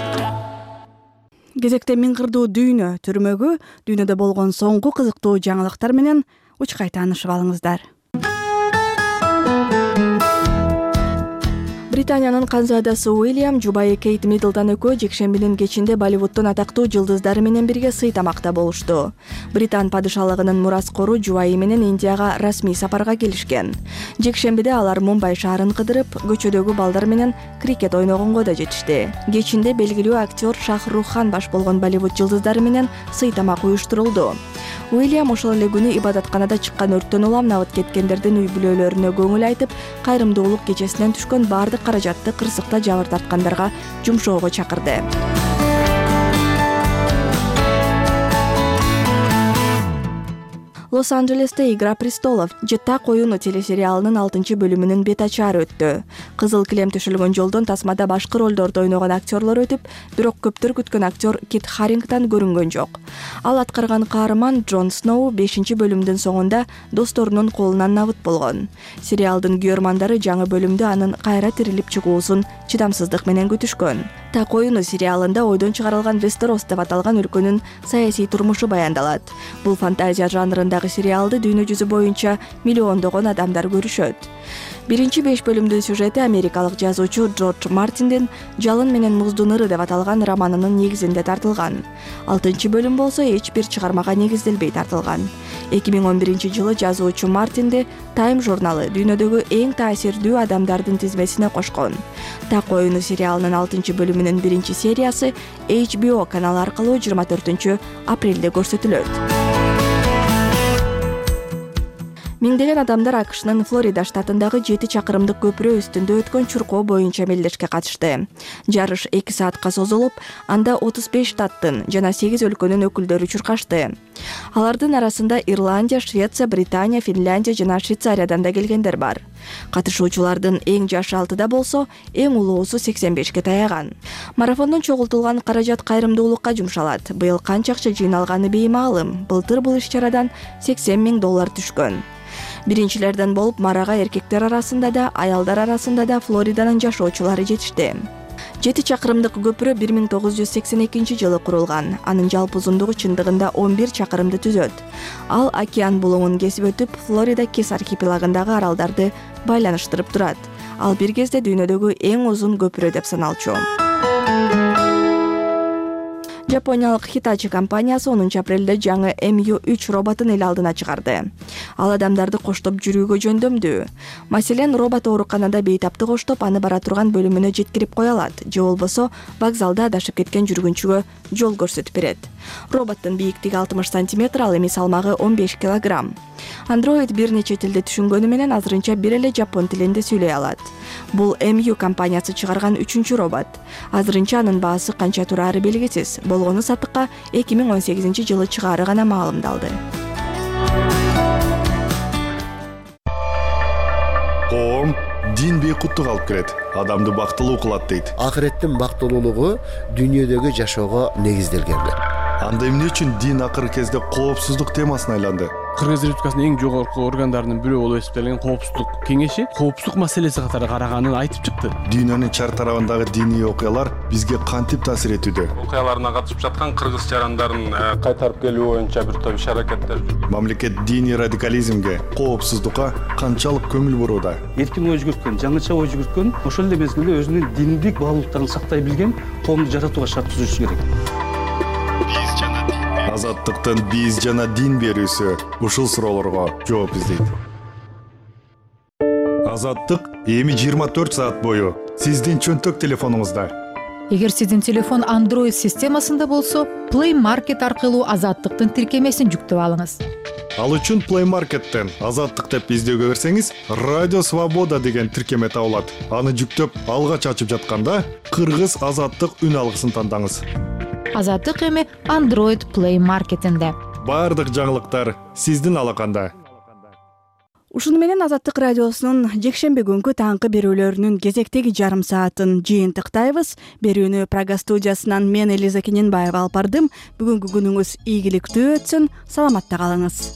Кезекте миңгирдуу дүйнө түрмөгү, дүйнөдө болгон соңку кызыктуу жаңылыктар менен учкай таанышып алыңыздар. Британиянын канзадасы Уильям жубайы Кейт Миддлтон экөө жекшембинин кечинде Болливудтун атактуу жылдыздары менен бирге сый тамакта болушту. Британ падышалыгынын мураскору жубайы менен Индияга расмий сапарга келишкен. Жекшембиде алар Мумбай шаарын кыдырып, көчөдөгү балдар менен крикет ойногонго да жетишти. Кечинде белгилүү актер Шахрух Хан баш болгон Болливуд жылдыздары менен сый тамак уюштурулду. Уильям ошол эле күнү ибадатканада чыккан өрттөн улам набыт кеткендердин үй бүлөлөрүнө көңүл айтып, кайрымдуулук кечесинен түшкөн бардык каражатты кырсыкта жабыр тарткандарга жумшоого чакырды. Лос-Анджелесте «Игра престолов» Жыттак оюну телесериалынын алтынчы бөлүмүнүн бет ачары өттү. Кызыл килем төшөлгөн жолдон тасмада башкы ролдорду ойногон актерлор өтүп, бирок көптөр күткөн актер Кит Харингтон көрүнгөн жок. Ал аткарган каарман Джон Сноу бешинчи бөлүмдүн соңунда досторунун колунан набыт болгон. Сериалдын күйөрмандары жаңы бөлүмдө анын кайра тирилип чыгуусун чыдамсыздык менен күтүшкөн. Так оюну сериалында ойдон чыгарылган Вестерос деп аталган өлкөнүн саясий турмушу баяндалат. Бул фантазия жанрындагы сериалды дүйнө жүзү боюнча миллиондогон адамдар көрүшөт. Биринчи беш бөлүмдүн сюжети америкалык жазуучу Джордж Мартиндин «Жалын менен муздун ыры» деп аталган романынын негизинде тартылган. Алтынчы бөлүм болсо эч бир чыгармага негизделбей тартылган. эки миң он биринчи жылы жазуучу Мартинди Time журналы дүйнөдөгү эң таасирдүү адамдардын тизмесине кошкон. Так оюну сериалынын алтынчы бөлүмүнүн биринчи сериясы эйч би о каналы аркылуу жыйырма төртүнчү апрелде көрсөтүлөт. Миңдеген адамдар АКШнын Флорида штатындагы жети чакырымдык көпүрө үстүндө өткөн чуркоо боюнча мелдешке катышты. Жарыш эки саатка созулуп, анда отуз беш штаттын жана сегиз өлкөнүн өкүлдөрү чуркашты. Алардын арасында Ирландия, Швеция, Британия, Финляндия жана Швейцариядан да келгендер бар. Катышуучулардын эң жашы алтыда болсо, эң улуусу сексен бешке таяган. Марафондон чогултулган каражат кайрымдуулукка жумшалат. Быйыл канча акча жыйналганы беймаалым. Былтыр бул иш-чарадан сексен миң доллар түшкөн. Биринчилерден болуп марага эркектер арасында да, аялдар арасында да Флориданын жашоочулары жетишти. Жети чакырымдык көпүрө бир миң тогуз жүз сексен экинчи жылы курулган. Анын жалпы узундугу чындыгында он бир чакырымды түзөт. Ал океан булуңун кесип өтүп, Флорида Кис архипелагындагы аралдарды байланыштырып турат. Ал бир кезде дүйнөдөгү эң узун көпүрө деп саналчу. Жапониялык Hitachi компаниясы онунчу апрелде жаңы эм ю үч роботун эл алдына чыгарды. Ал адамдарды коштоп жүрүүгө жөндөмдүү. Маселен, робот ооруканада бейтапты коштоп, аны бара турган бөлүмүнө жеткирип кое алат. Же болбосо вокзалда адашып кеткен жүргүнчүгө жол көрсөтүп берет. Роботтун бийиктиги алтымыш сантиметр, ал эми салмагы он беш килограмм. Android бир нече тилди түшүнгөнү менен азырынча бир эле жапон тилинде сүйлөй алат. Бул эм ю компаниясы чыгарган үчүнчү робот. Азырынча анын баасы канча турары белгисиз. Болгону сатыкка эки миң он сегизинчи жылы чыгаары гана маалымдалды. Коом дин бейкуттук алып келет, адамды бактылуу кылат дейт. Акыреттин бактылуулугу дүйнөдөгү жашоого негизделген. Анда эмне үчүн дин акыркы кезде коопсуздук темасына айланды? Кыргыз Республикасынын эң жогорку органдарынын бирөө болуп эсептелген коопсуздук кеңеши коопсуздук маселеси катары караганын айтып чыкты. Дүйнөнүн чар тарабындагы диний окуялар бизге кантип таасир этүүдө? Окуяларына катышып жаткан кыргыз жарандарын кайтарып келүү боюнча бир топ иш-аракеттер. Мамлекет диний радикализмге, коопсуздукка канчалык көңүл бурууда? Эркин ой жүгүрткөн, жаңыча ой жүгүрткөн, ошол эле мезгилде өзүнүн диндик баалуулуктарын сактай билген коомду жаратууга шарт түзүш керек. Азаттыктын биз жана дин берүүсү ушул суроолорго жооп издейт. Азаттык эми жыйырма төрт саат бою сиздин чөнтөк телефонуңузда. Эгер сиздин телефон Android системасында болсо, Play Market аркылуу Азаттыктын тиркемесин жүктөп алыңыз. Ал үчүн Play Market'тен Азаттык деп издөөгө берсеңиз, Радио Свобода деген тиркеме табылат. Аны жүктөп алгач ачып жатканда Кыргыз Азаттык үн алгысын тандаңыз. Азаттык эми Android Play Market'инде. Бардык жаңылыктар сиздин алаканда. Ушуну менен Азаттык радиосунун жекшемби күнгү таңкы берүүлөрүнүн кезектеги жарым саатын жыйынтыктайбыз. Берүүнү Прага студиясынан мен Элиза Кененбаева алып бардым. Бүгүнкү күнүңүз ийгиликтүү өтсүн, саламатта калыңыз.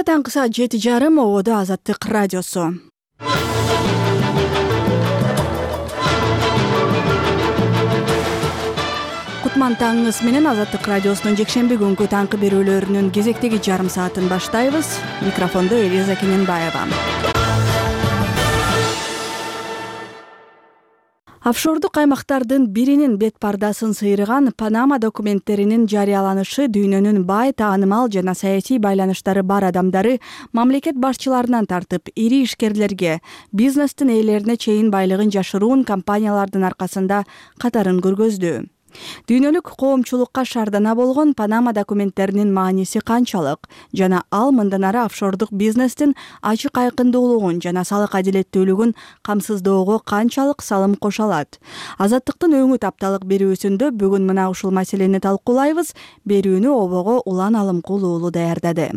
таңкы саат жети жарым ободо Азаттык радиосу. Кутман таңыңыз менен Азаттык радиосунун жекшемби күнгү таңкы берүүлөрүнүн кезектеги жарым саатын баштайбыз. Микрофондо Элиза Кененбаева. Офшордук аймактардын биринин бет пардасын сыйрыган Панама документтеринин жарыяланышы дүйнөнүн бай, таанымал жана саясий байланыштары бар адамдары мамлекет башчыларынан тартып ири ишкерлерге, бизнестин ээлерине чейин байлыгын жашыруун компаниялардын аркасында катарын көргөздү. Дүйнөлүк коомчулукка шардана болгон Панама документтеринин мааниси канчалык жана ал мындан ары офшордук бизнестин ачык айкындуулугун жана салык адилеттүүлүгүн камсыздоого канчалык салым кошо алат? Азаттыктын өңүт апталык берүүсүндө бүгүн мына ушул маселени талкуулайбыз. Берүүнү обого Улан Алымкул уулу даярдады.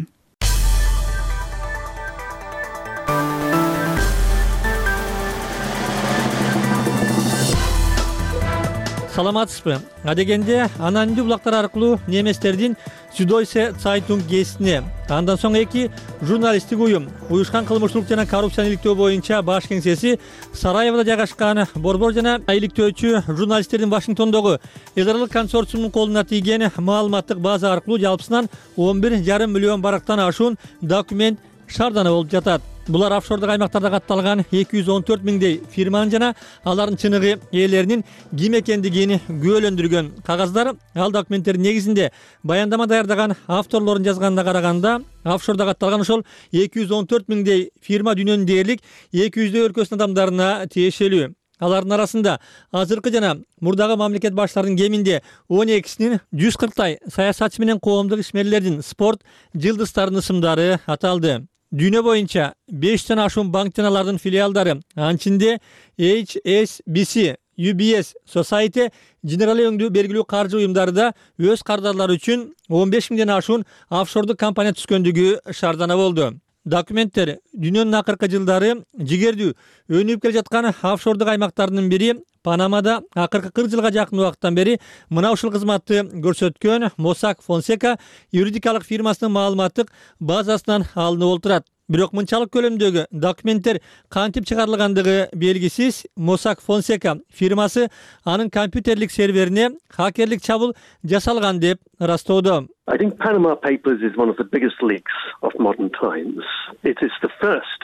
Саламатсызбы? Адегенде анонимдүү булактар аркылуу неместердин Süddeutsche Zeitung гезитине, андан соң эки журналисттик уюм уюшкан кылмыштуулук жана коррупцияны иликтөө боюнча баш кеңсеси Сараевода жайгашкан борбор жана иликтөөчү журналисттердин Вашингтондогу Эдарлык консорциумунун колуна тийген маалыматтык база аркылуу жалпысынан он бир жарым миллион барактан ашуун документ шардана болуп жатат. Булар офшордук аймактарда катталган эки жүз он төрт миңдей фирманын жана алардын чыныгы ээлеринин ким экендигин күбөлөндүргөн кагаздар. Ал документтердин негизинде баяндама даярдаган авторлордун жазганына караганда, офшордо катталган ошол эки жүз он төрт миңдей фирма дүйнөнүн дээрлик эки жүздөй өлкөсүнүн адамдарына тиешелүү. Алардын арасында азыркы жана мурдагы мамлекет башчыларынын кеминде он экисинин жүз кырктай саясатчы менен коомдук ишмерлердин, спорт жылдыздарынын ысымдары аталды. Дүйнө боюнча беш жүздөн ашуун банк жана алардын филиалдары, анчинде эйч эс би си, ю би эс, Societe Generale өңдүү белгилүү каржы уюмдары да өз кардарлары үчүн он беш миңден ашуун офшордук компания түзгөндүгү шардана болду. Документтер дүйнөнүн акыркы жылдары жигердүү өнүгүп келе жаткан офшордук аймактардын бири Панамада акыркы кырк жылга жакын убакыттан бери мына ушул кызматты көрсөткөн Mossack Fonseca юридикалык фирмасынын маалыматтык базасынан алынып олтурат. Бирок мынчалык көлөмдөгү документтер кантип чыгарылгандыгы белгисиз. Mossack Fonseca фирмасы анын компьютерлик серверине хакерлик чабуул жасалган деп ырастоодо. I think Panama Papers is one of the biggest leaks of modern times. It is the first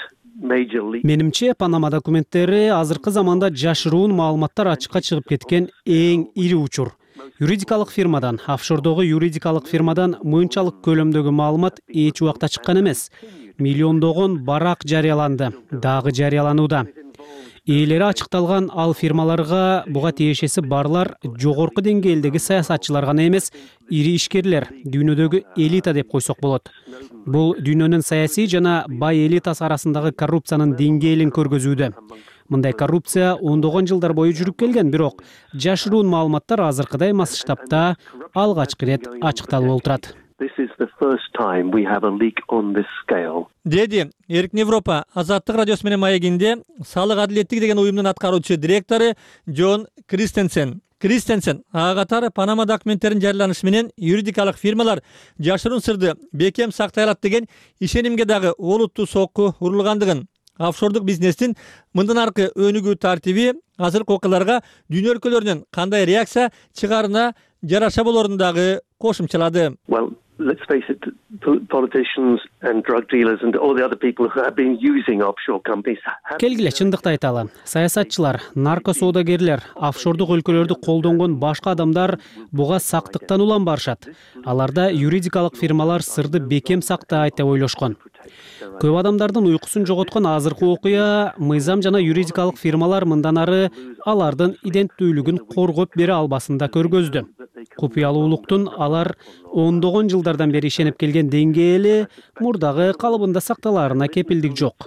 Менимче, Панама документтери азыркы заманда жашыруун маалыматтар ачыкка чыгып кеткен эң ири учур. Юридикалык фирмадан, офшордогу юридикалык фирмадан мынчалык көлөмдөгү маалымат эч убакта чыккан эмес. Миллиондогон барак жарыяланды, дагы жарыяланууда. Ээлери ачыкталган ал фирмаларга буга тиешеси барлар жогорку деңгээлдеги саясатчылар гана эмес, ири ишкерлер, дүйнөдөгү элита деп койсок болот. Бул дүйнөнүн саясий жана бай элитасы арасындагы коррупциянын деңгээлин көргөзүүдө. Мындай коррупция ондогон жылдар бою жүрүп келген, бирок жашыруун маалыматтар азыркыдай масштабта алгачкы ирет ачыкталып олтурат. This is the first time we have a leak on this scale. Деди Эркин Европа Азаттык радиосу менен маегинде салык адилеттиги деген уюмдун аткаруучу директору Джон Кристенсен. Кристенсен ага катары Панама документтерин жарыяланышы менен юридикалык фирмалар жашыруун сырды бекем сактай алат деген ишенимге дагы олуттуу сокку урулгандыгын, офшордук бизнестин мындан аркы өнүгүү тартиби азыркы окуяларга дүйнө өлкөлөрүнүн кандай реакция чыгарына жараша болорун дагы кошумчалады. Well, let's face it, politicians and drug dealers and all the other people who have been using offshore companies. Келгиле, чындыкты айталы. Саясатчылар, нарко соодагерлер, офшордук өлкөлөрдү колдонгон башка адамдар буга сактыктан улам барышат. Аларда юридикалык фирмалар сырды бекем сактайт деп ойлошкон. Көп адамдардын уйкусун жоготкон азыркы окуя мыйзам жана юридикалык фирмалар мындан ары алардын иденттүүлүгүн коргоп бере албасын да көргөздү. Купуялуулуктун алар ондогон жылдардан бери ишенип келген деңгээли мурдагы калыбында сакталарына кепилдик жок.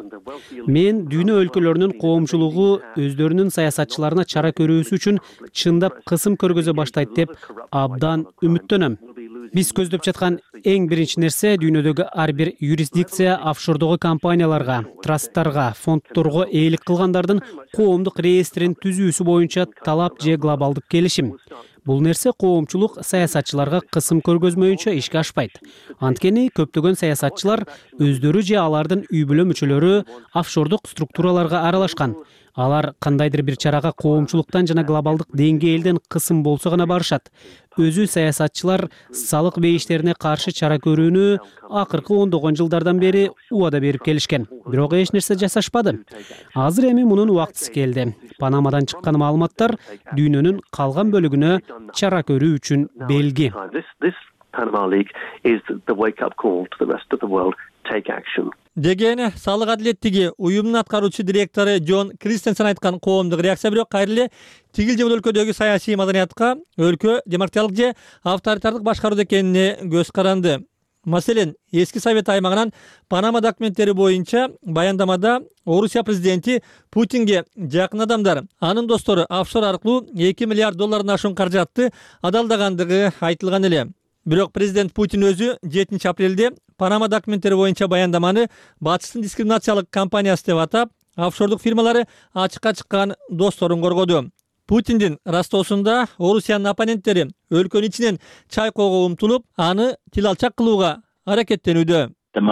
Мен дүйнө өлкөлөрүнүн коомчулугу өздөрүнүн саясатчыларына чара көрүүсү үчүн чындап кысым көргөзө баштайт деп абдан үмүттөнөм. Биз көздөп жаткан эң биринчи нерсе дүйнөдөгү ар бир юрисдикция офшордогу компанияларга, трасттарга, фондторго ээлик кылгандардын коомдук реестрин түзүүсү боюнча талап же глобалдык келишим. бул нерсе коомчулук саясатчыларга кысым көргөзмөйүнчө ишке ашпайт. Анткени көптөгөн саясатчылар өздөрү же алардын үй бүлө мүчөлөрү офшордук структураларга аралашкан. Алар кандайдыр бир чарага коомчулуктан жана глобалдык деңгээлден кысым болсо гана барышат. Өзү саясатчылар салык бейиштерине каршы чара көрүүнү акыркы ондогон жылдардан бери убада берип келишкен. Бирок эч нерсе жасашпады. Азыр эми мунун убактысы келди. Панамадан чыккан маалыматтар дүйнөнүн калган бөлүгүнө чара көрүү үчүн белги. Panama Leak is the wake-up call to the rest of the world. Take action. Деген салык адилеттиги уюмдун аткаруучу директору Джон Кристенсен айткан коомдук реакция бирок кайра эле тигил же бул өлкөдөгү саясий маданиятка өлкө демократиялык же авторитардык башкаруу экенине көз каранды. Маселен, эски Совет аймагынан Панама документтери боюнча баяндамада Орусия президенти Путинге жакын адамдар, анын достору офшор аркылуу эки миллиард доллардан ашуун каражатты адалдагандыгы айтылган эле. Бирок президент Путин өзү жетинчи апрелде Панама документтери боюнча баяндаманы батыштын дискриминациялык кампаниясы деп атап, офшордук фирмалары ачыкка чыккан досторун коргоду. Путиндин растоосунда Орусиянын оппоненттери өлкөнүн ичинен чайкоого умтулуп, аны тил алчак кылууга аракеттенүүдө.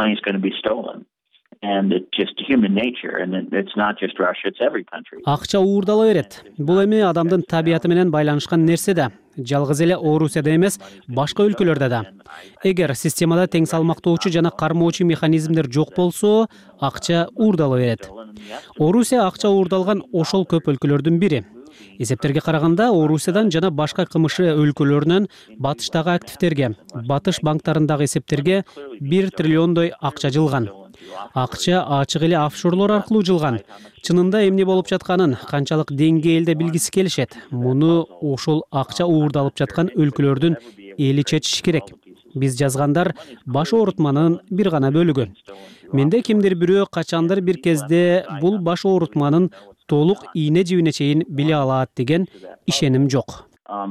Акча уурдала берет. Бул эми адамдын табияты менен байланышкан нерсе да. Жалгыз эле Орусияда эмес, башка өлкөлөрдө да. Эгер системада тең салмактоочу жана кармоочу механизмдер жок болсо, акча уурдала берет. Орусия акча уурдалган ошол көп өлкөлөрдүн бири. Эсептерге караганда, Орусиядан жана башка кымышы өлкөлөрүнөн батыштагы активтерге, батыш банктарындагы эсептерге бир триллиондой акча жылган. Акча ачык эле офшорлор аркылуу жылган. Чынында эмне болуп жатканын канчалык деңгээлде билгиси келишет. Муну ошол акча уурдалып жаткан өлкөлөрдүн эли чечиши керек. Биз жазгандар баш оорутманын бир гана бөлүгү. Менде кимдир бирөө качандыр бир кезде бул баш оорутманын толук ийне жибине чейин биле алат деген ишеним жок.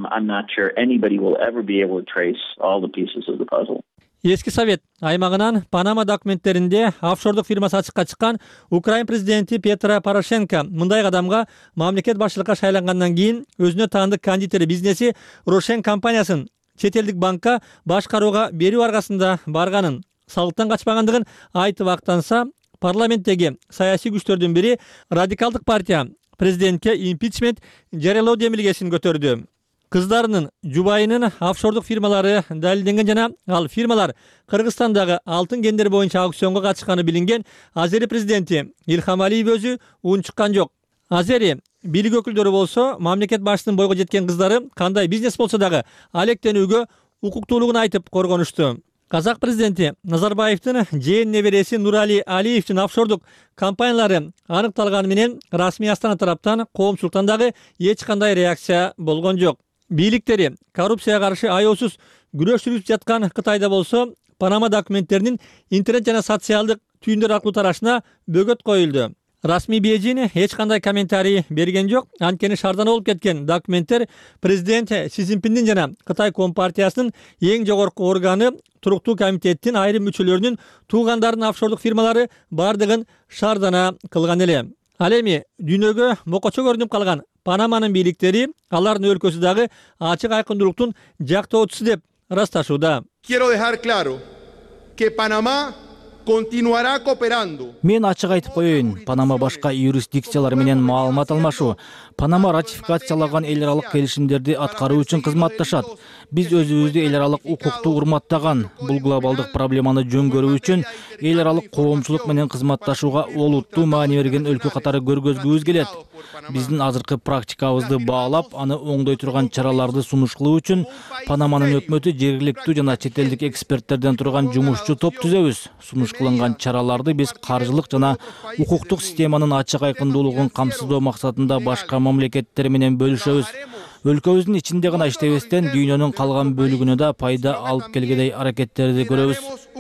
Эски Совет аймагынан Панама документтеринде офшордук фирмасы ачыкка чыккан Украин президенти Петро Порошенко мындай кадамга мамлекет башчылыкка шайлангандан кийин өзүнө таандык кондитер бизнеси Рошен компаниясын чет элдик банкка башкарууга берүү аркасында барганын, салыктан качпагандыгын айтып актанса, парламенттеги саясий күчтөрдүн бири радикалдык партия президентке импичмент жарыялоо демилгесин көтөрдү. Кыздарынын жубайынын офшордук фирмалары далилденген жана ал фирмалар Кыргызстандагы алтын кендер боюнча аукционго катышканы билинген Азери президенти Илхам Алиев өзү уун чыккан жок. Азери бийлик өкүлдөрү болсо, мамлекет башчысынын бойго жеткен кыздары кандай бизнес болсо дагы алектенүүгө укуктуулугун айтып коргонушту. Казак президенти Назарбаевдин жээн небереси Нурали Алиевдин офшордук компаниялары аныкталганы менен расмий Астана тараптан коомчулуктан дагы эч кандай реакция болгон жок. Бийликтери коррупцияга каршы аеосуз күрөш жүргүзүп жаткан Кытайда болсо, Панама документтеринин интернет жана социалдык түйүндөр аркылуу тарашына бөгөт коюлду. Расмий Бейжин эч кандай комментарий берген жок. Анткени шаардан болуп кеткен документтер президент Си Цзиньпиндин жана Кытай Компартиясынын эң жогорку органы туруктуу комитеттин айрым мүчөлөрүнүн туугандарынын офшордук фирмалары бардыгын шаардана кылган эле. Ал эми дүйнөгө мокочо көрүнүп калган Панаманын бийликтери алардын өлкөсү дагы ачык айкындуулуктун жактоочусу деп ырасташууда. Quiero dejar claro que Panamá continuará cooperando. Мен ачык айтып коеюн, Панама башка юрисдикциялар менен маалымат алмашуу, Панама ратификациялаган эл аралык келишимдерди аткаруу үчүн кызматташат. Биз өзүбүздү эл аралык укукту урматтаган, бул глобалдык проблеманы жөн көрүү үчүн эл аралык коомчулук менен кызматташууга олуттуу маани берген өлкө катары көргөзгүбүз келет. Биздин азыркы практикабызды баалап, аны оңдой турган чараларды сунуш кылуу үчүн Панаманын өкмөтү жергиликтүү жана чет элдик эксперттерден турган жумушчу топ түзөбүз. Сунуш кылынган чараларды биз каржылык жана укуктук системанын ачык айкындуулугун камсыздоо максатында башка мамлекеттер менен бөлүшөбүз. Өлкөбүздүн ичинде гана иштебестен дүйнөнүн калган бөлүгүнө да пайда алып келгедей аракеттерди көрөбүз.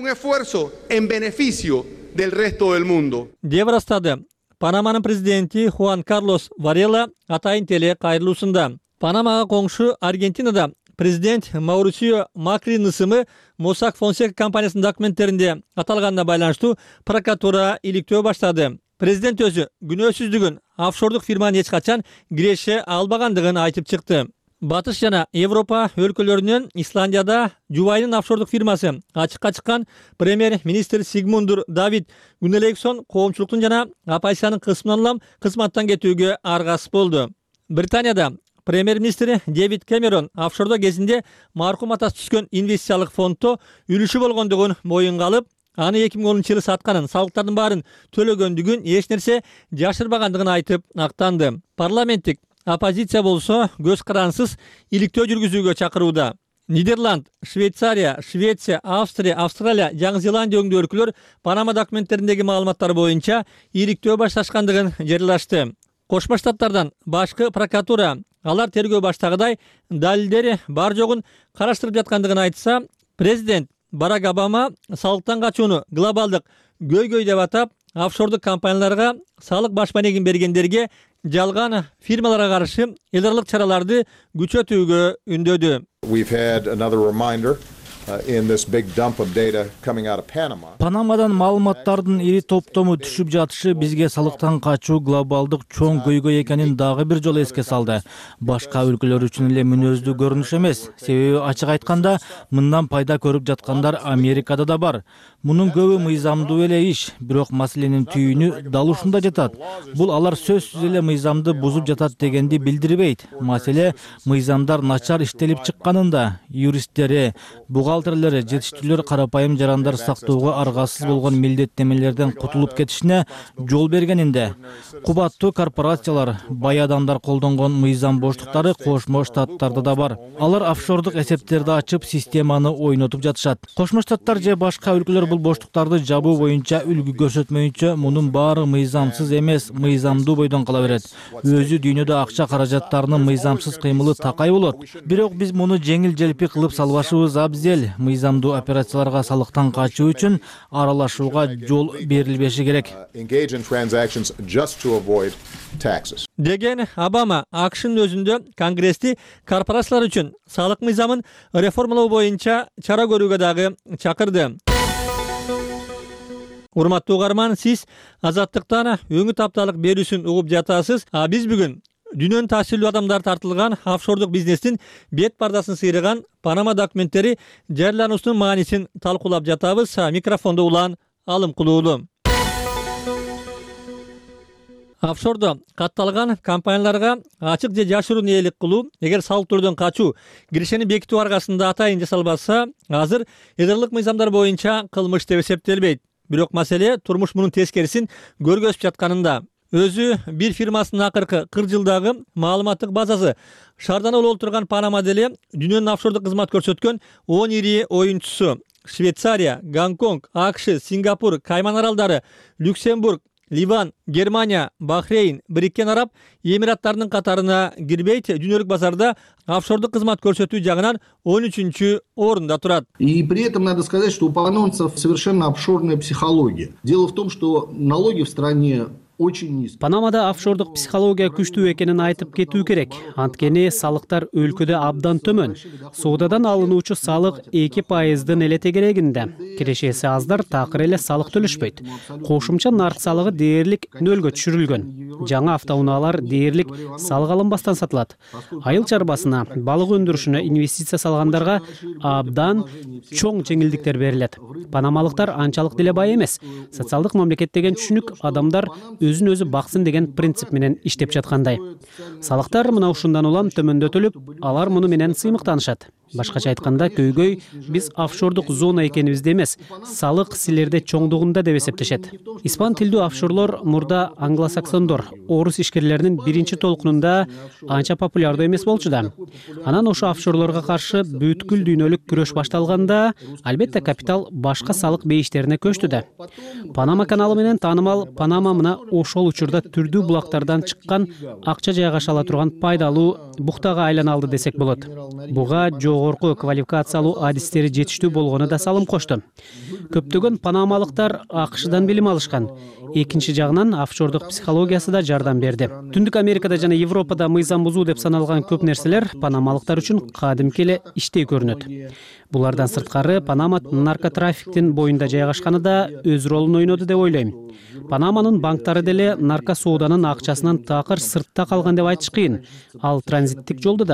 Деп ырастады Панаманын президенти Хуан Карлос Варела атайын теле кайрылуусунда. Панамага коңшу Аргентинада президент Маурисио Макринин ысымы Mossack Fonseca компаниясынын документтеринде аталганына байланыштуу прокуратура иликтөө баштады. Президент өзү күнөөсүздүгүн офшордук фирманын эч качан киреше албагандыгын айтып чыкты. Батыш жана Европа өлкөлөрүнөн Исландияда Жубайдын офшордук фирмасы ачыкка чыккан премьер-министр Сигмундур Давид Гуннелейксон коомчулуктун жана оппозициянын кысмынан улам кызматтан кетүүгө аргасыз болду. Британияда премьер-министр Дэвид Кэмерон офшордо кезинде маркум атасы түшкөн инвестициялык фонддо үлүшү болгондугун моюнга алып, аны эки миң онунчу жылы сатканын, салыктардын баарын төлөгөндүгүн, эч нерсе жашырбагандыгын айтып актанды. Парламенттик оппозиция болсо көз карансыз иликтөө жүргүзүүгө чакырууда. Нидерланд, Швейцария, Швеция, Австрия, Австралия, Жаңы Зеландия өңдүү өлкөлөр Панама документтериндеги маалыматтар боюнча иликтөө башташкандыгын жарыялашты. Кошмо Штаттардан башкы прокуратура алар тергөө баштагыдай далилдери бар жогун караштырып жаткандыгын айтса, президент Барак Обама салыктан качууну глобалдык көйгөй деп атап, офшордук компанияларга салык баш маанегин бергендерге жалган фирмаларга каршы эл аралык чараларды күчөтүүгө үндөдү. We've had another reminder uh, in this big dump of data coming out of Panama. Панамадан маалыматтардын ири топтому түшүп жатышы бизге салыктан качуу глобалдык чоң көйгөй экенин дагы бир жолу эске салды. Башка өлкөлөр үчүн эле мүнөздүү көрүнүш эмес. Себеби ачык айтканда, мындан пайда көрүп жаткандар Америкада да бар. Мунун көбү мыйзамдуу эле иш, бирок маселенин түйүнү дал ушунда жатат. Бул алар сөзсүз эле мыйзамды бузуп жатат дегенди билдирбейт. Маселе мыйзамдар начар иштелип чыкканында, юристтери, бухгалтерлери, жетиштүүлөр карапайым жарандар сактоого аргасыз болгон милдеттемелерден кутулуп кетишине жол бергенинде, кубаттуу корпорациялар, бай адамдар колдонгон мыйзам боштуктары Кошмо Штаттарда да бар. Алар офшордук эсептерди ачып, системаны ойнотуп жатышат. Кошмо Штаттар же башка өлкөлөр бул боштуктарды жабуу боюнча үлгү көрсөтмөйүнчө мунун баары мыйзамсыз эмес, мыйзамдуу бойдон кала берет. Өзү дүйнөдө акча каражаттарынын мыйзамсыз кыймылы такай болот. Бирок биз муну жеңил-желпи кылып салбашыбыз абзел. Мыйзамдуу операцияларга салыктан качуу үчүн аралашууга жол берилбеши керек. Деген Обама АКШнын өзүндө Конгрессти корпорациялар үчүн салык мыйзамын реформалоо боюнча чара көрүүгө дагы чакырды. Урматтуу угарман, сиз Азаттыктан өңү тапталык берүүсүн угуп жатасыз. А биз бүгүн дүйнөнүн таасирлүү адамдар тартылган офшордук бизнестин бет пардасын сыйраган Панама документтери жарыялануусунун маанисин талкуулап жатабыз. Микрофондо Улан Алымкулуулу. Офшордо катталган компанияларга ачык же жашыруун ээлик кылуу, эгер салык төлөөдөн качуу киришени бекитүү аркасында атайын жасалбаса, азыр эл аралык мыйзамдар боюнча кылмыш деп эсептелбейт. Бирок маселе турмуш мунун тескерисин көргөзүп жатканында. Өзү бир фирмасынын акыркы кырк жылдагы маалыматтык базасы шаардан олол турган Панама деле дүйнөнүн офшордук кызмат көрсөткөн он ири оюнчусу. Швейцария, Гонконг, АКШ, Сингапур, Кайман аралдары, Люксембург, Ливан, Германия, Бахрейн, Бириккен Араб Эмираттарынын катарына кирбейт, дүйнөлүк базарда офшордук кызмат көрсөтүү жагынан он үчүнчү орунда турат. И при этом надо сказать, что у панамцев совершенно офшорная психология. Дело в том, что налоги в стране Панамада офшордук психология күчтүү экенин айтып кетүү керек. Анткени салыктар өлкөдө абдан төмөн. Соодадан алынуучу салык эки пайыздын эле тегерегинде. Кирешеси аздар такыр эле салык төлөшпөйт. Кошумча нарк салыгы дээрлик нөлгө түшүрүлгөн. Жаңа автоунаалар дээрлик салык алынбастан сатылат. Айыл чарбасына, балык өндүрүшүнө инвестиция салгандарга абдан чоң жеңилдиктер берилет. Панамалыктар анчалык деле бай эмес. Социалдык мамлекет деген түшүнүк адамдар өзүн өзү баксын деген принцип менен иштеп жаткандай. Салыктар мына ушундан улам төмөндөтүлүп, алар муну менен сыймыктанышат. Башкача айтканда, көйгөй биз офшордук зона экенибизде эмес, салык силерде чоңдугунда деп эсептешет. Испан тилдүү офшорлор мурда англосаксондор, орус ишкерлеринин биринчи толкунунда анча популярдуу эмес болчу да. Анан ошо офшорлорго каршы бүткүл дүйнөлүк күрөш башталганда, албетте капитал башка салык бейиштерине көчтү да. Панама каналы менен таанымал Панама мына ошол учурда түрдүү булактардан чыккан акча жайгаша ала турган пайдалуу буктага айлана алды десек болот. Буга жогорку квалификациялуу адистери жетиштүү болгону да салым кошту. Көптөгөн панамалыктар АКШдан билим алышкан. Экинчи жагынан офшордук психологиясы да жардам берди. Түндүк Америкада жана Европада мыйзам бузуу деп саналган көп нерселер панамалыктар үчүн кадимки эле иштей көрүнөт. Булардан сырткары Панама наркотрафиктин боюнда жайгашканы да өз ролун ойноду деп ойлойм. Панаманын банктары деле наркосооданын акчасынан такыр сыртта калган деп айтыш кыйын. Ал транзиттик жолду да.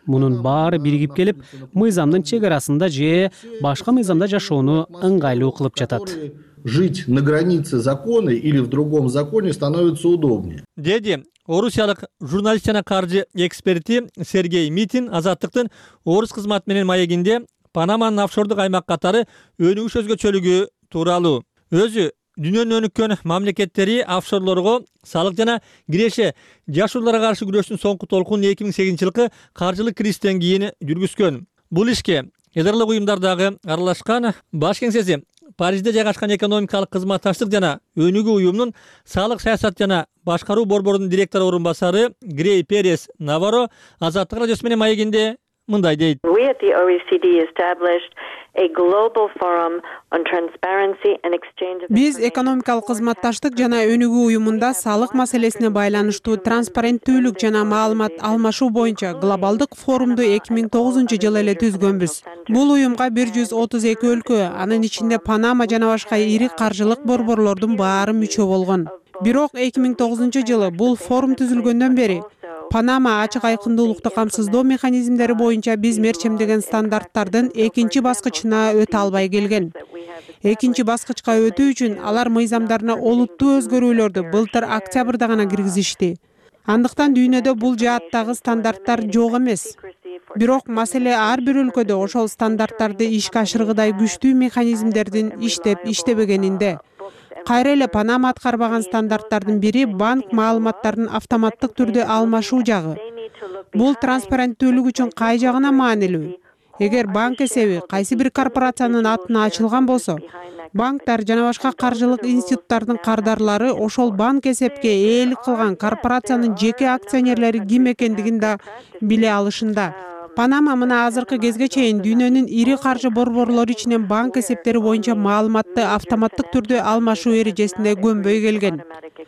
Мунун баары биригип келип, мыйзамдын чек арасында же башка мыйзамда жашоону ыңгайлуу кылып жатат. Жить на границе закона или в другом законе становится удобнее. Деди орусиялык журналист жана каржы эксперти Сергей Митин Азаттыктын орус кызматы менен маегинде Панаманын офшордук аймак катары өнүгүш өзгөчөлүгү тууралуу. Өзү дүйнөнүн өнүккөн мамлекеттери офшорлорго салык жана киреше жашоолорго каршы күрөштүн соңку толкунун эки миң сегизинчи жылкы каржылык кризистен кийин жүргүзгөн. Бул ишке эл аралык уюмдардагы аралашкан баш кеңсеси Парижде жайгашкан экономикалык кызматташтык жана өнүгүү уюмунун салык саясат жана башкаруу борборунун директору орун басары Грей Перес Наваро Азаттык радиосу менен маегинде мындай дейт. We at the O E C D established a global forum on transparency and exchange of Биз экономикалык кызматташтык жана өнүгүү уюмунда салык маселесине байланыштуу транспаrenттүүлүк жана маалымат алмашуу боюнча глобалдык форумду эки миң тогузунчу жылы эле түзгөнбүз. Бул уюмга бир жүз отуз эки өлкө, анын ичинде Панама жана башка ири каржылык борборлордун баары мүчө болгон. Бирок эки миң тогузунчу жылы бул форум түзүлгөндөн бери Панама ачык айкындуулукту камсыздоо механизмдери боюнча биз мерчемдеген стандарттардын экинчи баскычына өтө албай келген. Экинчи баскычка өтүү үчүн алар мыйзамдарына олуттуу өзгөрүүлөрдү былтыр октябрда гана киргизишти. Андыктан дүйнөдө бул жааттагы стандарттар жок эмес. Бирок маселе ар бир өлкөдө ошол стандарттарды ишке ашыргыдай күчтүү механизмдердин иштеп иштебегенинде. Кайра эле Панама аткарбаган стандарттардын бири банк маалыматтарын автоматтык түрдө алмашуу жагы. Бул транспаrenттүүлүк үчүн кай жагына маанилүү? Эгер банк эсеби кайсы бир корпорациянын атына ачылган болсо, банктар жана башка каржылык институттардын кардарлары ошол банк эсепке ээлик кылган корпорациянын жеке акционерлери ким экендигин да биле алышында. Панама мына азыркы кезге чейин дүйнөнүн ири каржы борборлору ичинен банк эсептери боюнча маалыматты автоматтык түрдө алмашуу эрежесине көнбөй келген.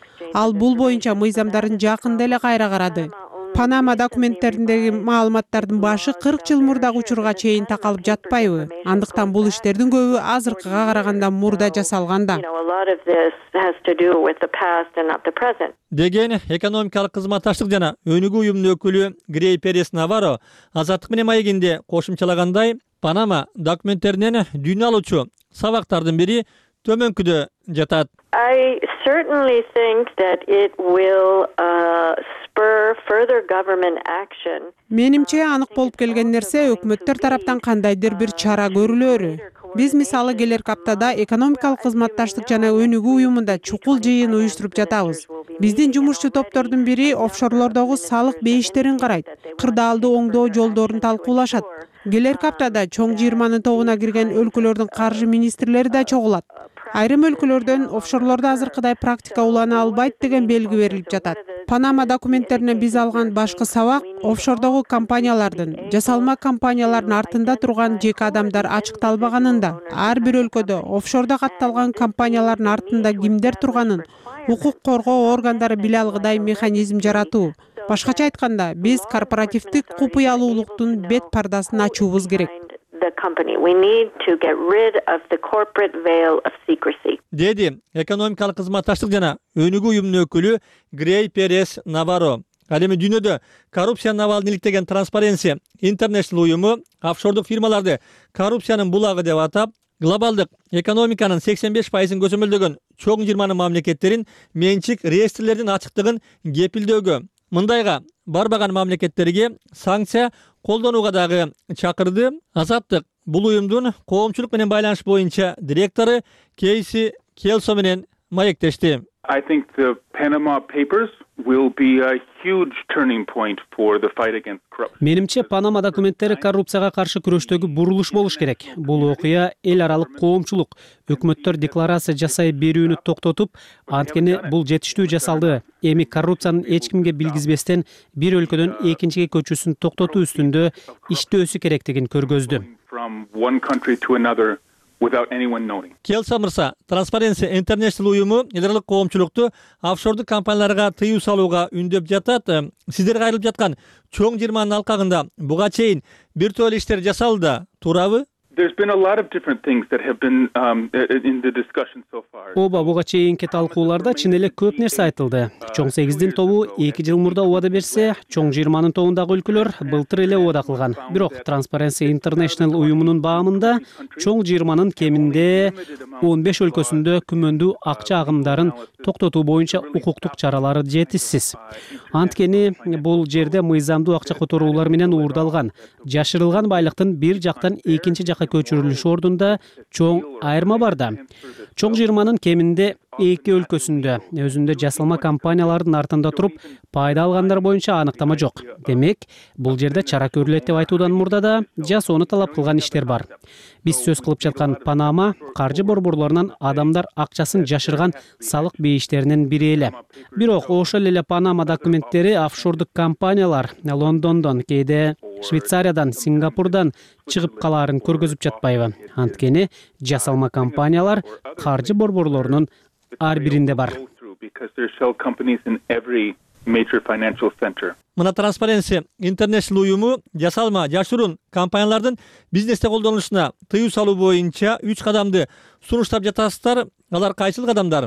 Ал бул боюнча мыйзамдарын жакында эле кайра карады. Панама документтериндеги маалыматтардын башы кырк жыл мурдагы учурга чейин такалып жатпайбы? Андыктан бул иштердин көбү азыркыга караганда мурда жасалган да. Деген экономикалык кызматташтык жана өнүгүү уюмунун өкүлү Грей Перес Наваро Азаттык менен маегинде кошумчалагандай, Панама документтеринен дүйнө алуучу сабактардын бири төмөнкүдө жатат. I certainly think that it will uh, spur further government action. Менимче анык болуп келген нерсе өкмөттөр тараптан кандайдыр бир чара көрүлөрү. Биз мисалы келерки аптада экономикалык кызматташтык жана өнүгүү уюмунда чукул жыйын уюштуруп жатабыз. Биздин жумушчу топтордун бири офшорлордогу салык бейиштерин карайт, кырдаалды оңдоо жолдорун талкуулашат. Келерки аптада чоң жыйырманын тобуна кирген өлкөлөрдүн каржы министрлери да чогулат. Айрым өлкөлөрдөн офшорлордо азыркыдай практика улана албайт деген белги берилип жатат. Панама документтеринен биз алган башкы сабак офшордогу компаниялардын, жасалма компаниялардын артында турган жеке адамдар ачыкталбаганында, ар бир өлкөдө офшордо катталган компаниялардын артында кимдер турганын укук коргоо органдары биле алгыдай механизм жаратуу. Башкача айтканда, биз корпоративдик купуялуулуктун бет пардасын ачуубуз керек. Деди экономикалык кызматташтык жана өнүгүү уюмунун өкүлү Грей Перес Наваро. Ал эми дүйнөдө коррупциянын абалын иликтеген Transparency International уюму офшордук фирмаларды коррупциянын булагы деп атап, глобалдык экономиканын сексен беш пайызын көзөмөлдөгөн чоң жыйырманын мамлекеттерин менчик реестрлердин ачыктыгын кепилдөөгө, мындайга барбаган мамлекеттерге санкция колдонууга дагы чакырды. Азаттык бул уюмдун коомчулук менен байланыш боюнча директору Кейси Келсо менен маектешти. I think the Panama Papers will be a huge turning point for the fight against corruption. Менимче Панама документтери коррупцияга каршы күрөштөгү бурулуш болуш керек. Бул окуя эл аралык коомчулук өкмөттөр декларация жасай берүүнү токтотуп, анткени бул жетиштүү жасалды. Эми коррупциянын эч кимге билгизбестен бир өлкөдөн экинчиге көчүүсүн токтотуу үстүндө иштөөсү керектигин көргөздү. From one country to another without anyone knowing. Келса мырса, Transparency International уюму эл аралык коомчулукту офшордук компанияларга тыюу салууга үндөп жатат. Сиздерге айрылып жаткан чоң жыйырманын алкагында буга чейин бир топ иштер жасалды да, туурабы? There's been a lot of different things that have been um, in the discussion so far. Ооба, буга чейинки талкууларда чын эле көп нерсе айтылды. Чоң сегиздин тобу эки жыл мурда убада берсе, чоң жыйырманын тобундагы өлкөлөр былтыр эле убада кылган. Бирок Transparency International уюмунун баамында чоң жыйырманын кеминде он беш өлкөсүндө күмөндүү акча агымдарын токтотуу боюнча укуктук чаралары жетишсиз. Анткени бул жерде мыйзамдуу акча которуулар менен уурдалган, жашырылган байлыктын бир жактан экинчи жакка көчүрүлүшү ордунда чоң айырма бар да. Чоң жыйырманын кеминде эки өлкөсүндө өзүндө жасалма компаниялардын артында туруп пайда алгандар боюнча аныктама жок. Демек, бул жерде чара көрүлөт деп айтуудан мурда да жасоону талап кылган иштер бар. Биз сөз кылып жаткан Панама каржы борборлорунан адамдар акчасын жашырган салык бейиштеринин бири эле. Бирок ошол эле Панама документтери офшордук компаниялар Лондондон, кээде Швейцариядан, Сингапурдан чыгып калаарын көргөзүп жатпайбы? Анткени жасалма компаниялар каржы борборлорунун ар биринде бар. Мына Transparency International уюму жасалма жашыруун компаниялардын бизнесте колдонулушуна тыюу салуу боюнча үч кадамды сунуштап жатасыздар. Алар кайсыл кадамдар?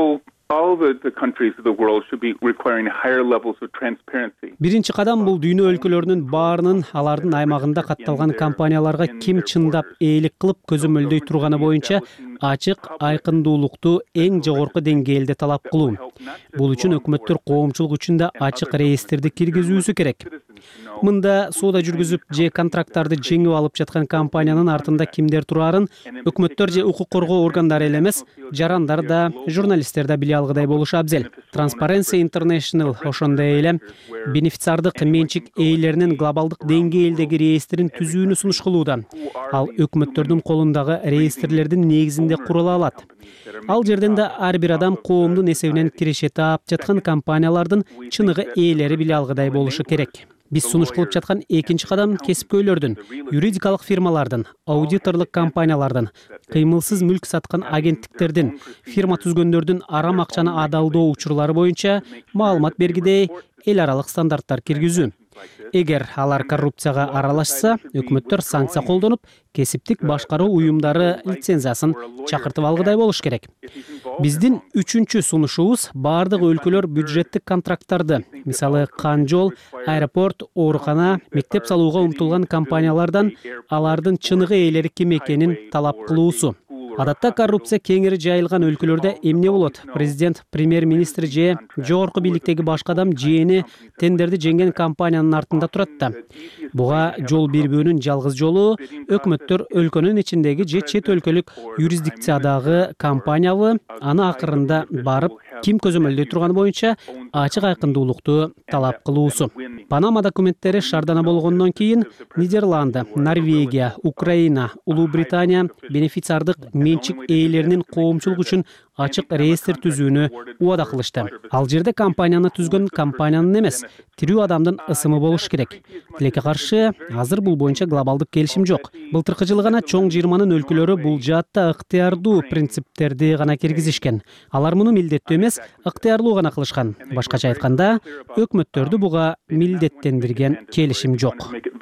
All the, the countries of the world should be requiring higher levels of transparency. Биринчи кадам бул дүйнө өлкөлөрүнүн баарынын алардын аймагында катталган компанияларга ким чындап ээлик кылып көзөмөлдөй турганы боюнча ачык, айкындуулукту эң жогорку деңгээлде талап кылуу. Бул үчүн өкмөттөр коомчулук үчүн да ачык реестрди киргизүүсү керек. Мында соода жүргүзүп же контракттарды жеңип алып жаткан компаниянын артында кимдер турарын өкмөттөр же укук коргоо органдары эле эмес, жарандар да, журналисттер да биле алгыдай болушу абзел. Transparency International ошондой эле бенефициардык менчик ээлеринин глобалдык деңгээлдеги реестрин түзүүнү сунуш кылууда. Ал өкмөттөрдүн колундагы реестрлердин негизинде курула алат. Ал жерден да ар бир адам коомдун эсебинен киреше таап жаткан компаниялардын чыныгы ээлери биле алгыдай болушу керек. Биз сунуш кылып жаткан экинчи кадам кесипкөйлөрдүн, юридикалык фирмалардын, аудиторлук компаниялардын, кыймылсыз мүлк саткан агенттиктердин, фирма түзгөндөрдүн арам акчаны адалдоо учурлары боюнча маалымат бергидей эл аралык стандарттар киргизүү. Эгер алар коррупцияга аралашса, өкмөттөр санкция колдонуп, кесиптик башкаруу уюмдары лицензиясын чакыртып алгыдай болуш керек. Биздин үчүнчү сунушубуз бардык өлкөлөр бюджеттик контракттарды, мисалы кан жол, аэропорт, оорукана, мектеп салууга умтулган компаниялардан алардын чыныгы ээлери ким экенин талап кылуусу. Адатта коррупция кеңири жайылган өлкөлөрдө эмне болот? Президент, премьер-министр же жогорку бийликтеги башка адам жээни тендерди жеңген компаниянын артында турат да. Буга жол бербөөнүн жалгыз жолу өкмөттөр өлкөнүн ичиндеги же чет өлкөлүк юрисдикциядагы компаниябы аны акырында барып ким көзөмөлдөй турганы боюнча ачык айкындуулукту талап кылуусу. Панама документтери шаардана болгондон кийин Нидерланды, Норвегия, Украина, Улуу Британия бенефициардык менчик ээлеринин коомчулук үчүн ачык реестр түзүүнү убада кылышты. Ал жерде компанияны түзгөн компаниянын эмес, тирүү адамдын ысымы болуш керек. Тилекке каршы, азыр бул боюнча глобалдык келишим жок. Былтыркы жылы гана чоң жыйырманын өлкөлөрү бул жаатта ыктыярдуу принциптерди гана киргизишкен. Алар муну милдеттүү эмес, ыктыярлуу гана кылышкан. Башкача айтканда, өкмөттөрдү буга милдеттендирген келишим жок.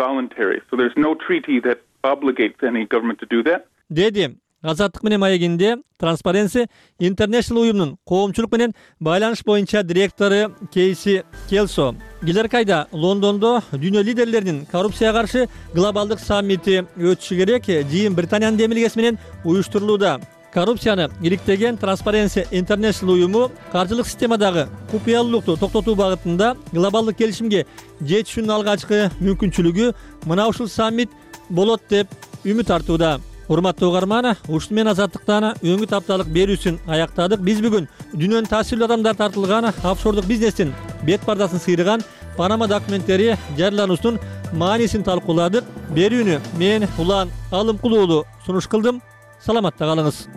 Деди Азаттык менен маегинде Transparency International уюмунун коомчулук менен байланыш боюнча директору Кейси Келсо. Келер айда Лондондо дүйнө лидерлеринин коррупцияга каршы глобалдык саммити өтүшү керек. Жыйын Британиянын демилгеси менен уюштурулууда. Коррупцияны иликтеген Transparency International уюму каржылык системадагы купуялуулукту токтотуу багытында глобалдык келишимге жетишүүнүн алгачкы мүмкүнчүлүгү мына ушул саммит болот деп үмүт артууда. Урматтуу угарман, ушун менен Азаттыктан өңүт апталык берүүсүн аяктадык. Биз бүгүн дүйнөнүн таасирлүү адамдар тартылган офшордук бизнестин бет бардасын сыйрыган Панама документтери жарыялануусунун маанисин талкууладык. Берүүнү мен Улан Алымкул уулу сунуш кылдым. Саламатта калыңыз.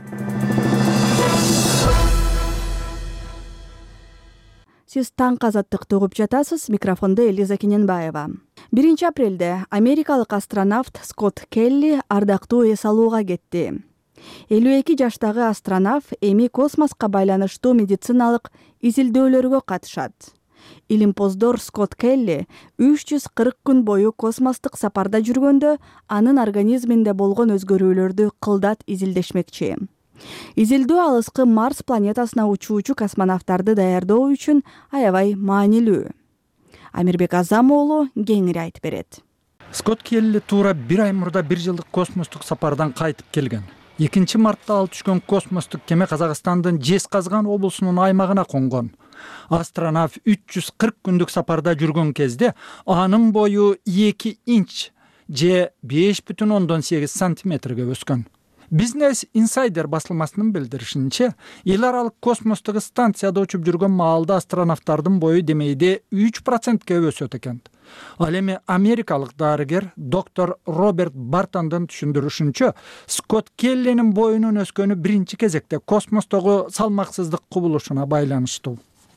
Сиз таңкы азаттыкты угуп жатасыз. Микрофондо Элиза Кененбаева. биринчи апрелде америкалык астронавт Скотт Келли ардактуу эс алууга кетти. элүү эки жаштагы астронавт эми космоска байланыштуу медициналык изилдөөлөргө катышат. илимпоздор Скотт Келли үч жүз кырк күн бою космостук сапарда жүргөндө анын организминде болгон өзгөрүүлөрдү кылдат изилдешмекчи. Изилдөө алыскы Марс планетасына учуучу космонавттарды даярдоо үчүн аябай маанилүү. Амирбек Азам уулу кеңири айтып берет. Скотт Келли туура бир ай мурда бир жылдык космостук сапардан кайтып келген. экинчи мартта алып түшкөн космостук кеме Казакстандын Жезказган облусунун аймагына конгон. Астронавт үч жүз кырк күндүк сапарда жүргөн кезде анын бою эки инч же беш бүтүн ондон сегиз сантиметрге өскөн. Business Insider басылмасынын билдиришинче, эл аралык космостук станцияда учуп жүргөн маалда астронавттардын бою демейде үч процентке өсөт экен. Ал эми америкалык дарыгер доктор Роберт Бартондун түшүндүрүшүнчө, Скотт Келлинин боюнун өскөнү биринчи кезекте космостогу салмаксыздык кубулушуна байланыштуу.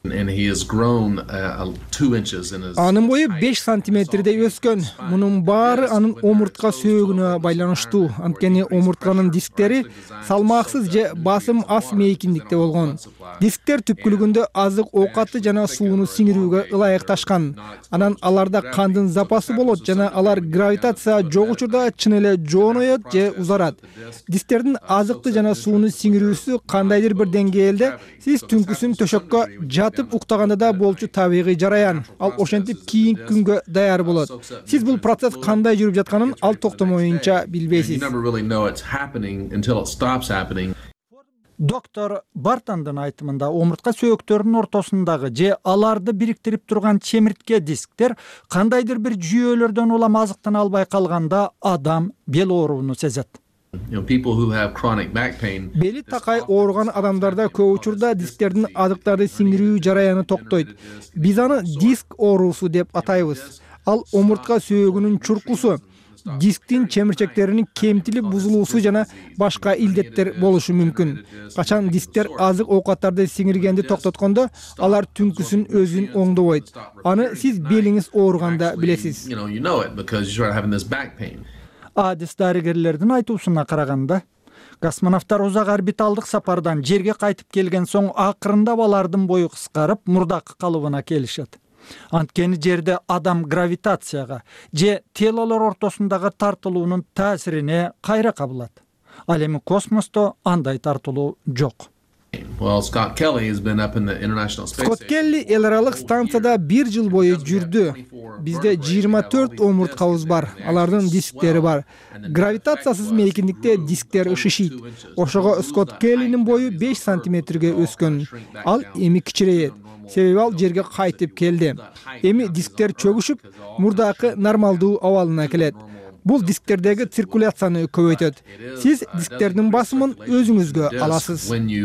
Анын бою беш сантиметрдей өскөн. Мунун баары анын омуртка сөөгүнө байланыштуу. Анткени омуртканын дисктери салмаксыз же басым аз мейкиндикте болгон. Дисктер түпкүлүгүндө азык оокатты жана сууну сиңирүүгө ылайыкташкан. Анан аларда кандын запасы болот жана алар гравитация жок учурда чын эле жооноёт же узарат. Дисктердин азыкты жана сууну сиңирүүсү кандайдыр бир деңгээлде сиз түнкүсүн төшөккө жатып уктаганда да болчу табигый жараян. Ал ошентип кийинки күнгө даяр болот. Сиз бул процесс кандай жүрүп жатканын ал токтомоюнча билбейсиз. Доктор Бартондун айтымында омуртка сөөктөрүнүн ортосундагы же аларды бириктирип турган чемиртке дисктер кандайдыр бир жүйөлөрдөн улам азыктана албай калганда адам бел ооруну сезет. Бели такай ооруган адамдарда көп учурда дисктердин азыктарды сиңирүү жараяны токтойт. Биз аны диск оорусу деп атайбыз. Ал омуртка сөөгүнүн чуркусу, дисктин чемирчектеринин кемтилип бузулуусу жана башка илдеттер болушу мүмкүн. Качан дисктер азык оокаттарды сиңиргенди токтоткондо, алар түнкүсүн өзүн оңдобойт. Аны сиз белиңиз ооруганда билесиз. Адис дарыгерлердин айтуусуна караганда, космонавттар узак орбиталдык сапардан жерге кайтып келген соң акырында алардын бою кыскарып, мурдакы калыбына келишет. Анткени жерде адам гравитацияга же телолор ортосундагы тартылуунун таасирине кайра кабылат. Ал эми космосто андай тартылуу жок. Скотт Келли эл аралык станцияда бир жыл бою жүрдү. Бизде жыйырма төрт омурткабыз бар, алардын дисктери бар. Гравитациясыз мейкиндикте дисктер ышышийт. Ошого Скотт Келлинин бою беш сантиметрге өскөн. Ал эми кичирейет. Себеби ал жерге кайтып келди. Эми дисктер чөгүшүп, мурдакы нормалдуу абалына келет. Бул дисктердеги циркуляцияны көбөйтөт. Сиз дисктердин басымын өзүңүзгө аласыз.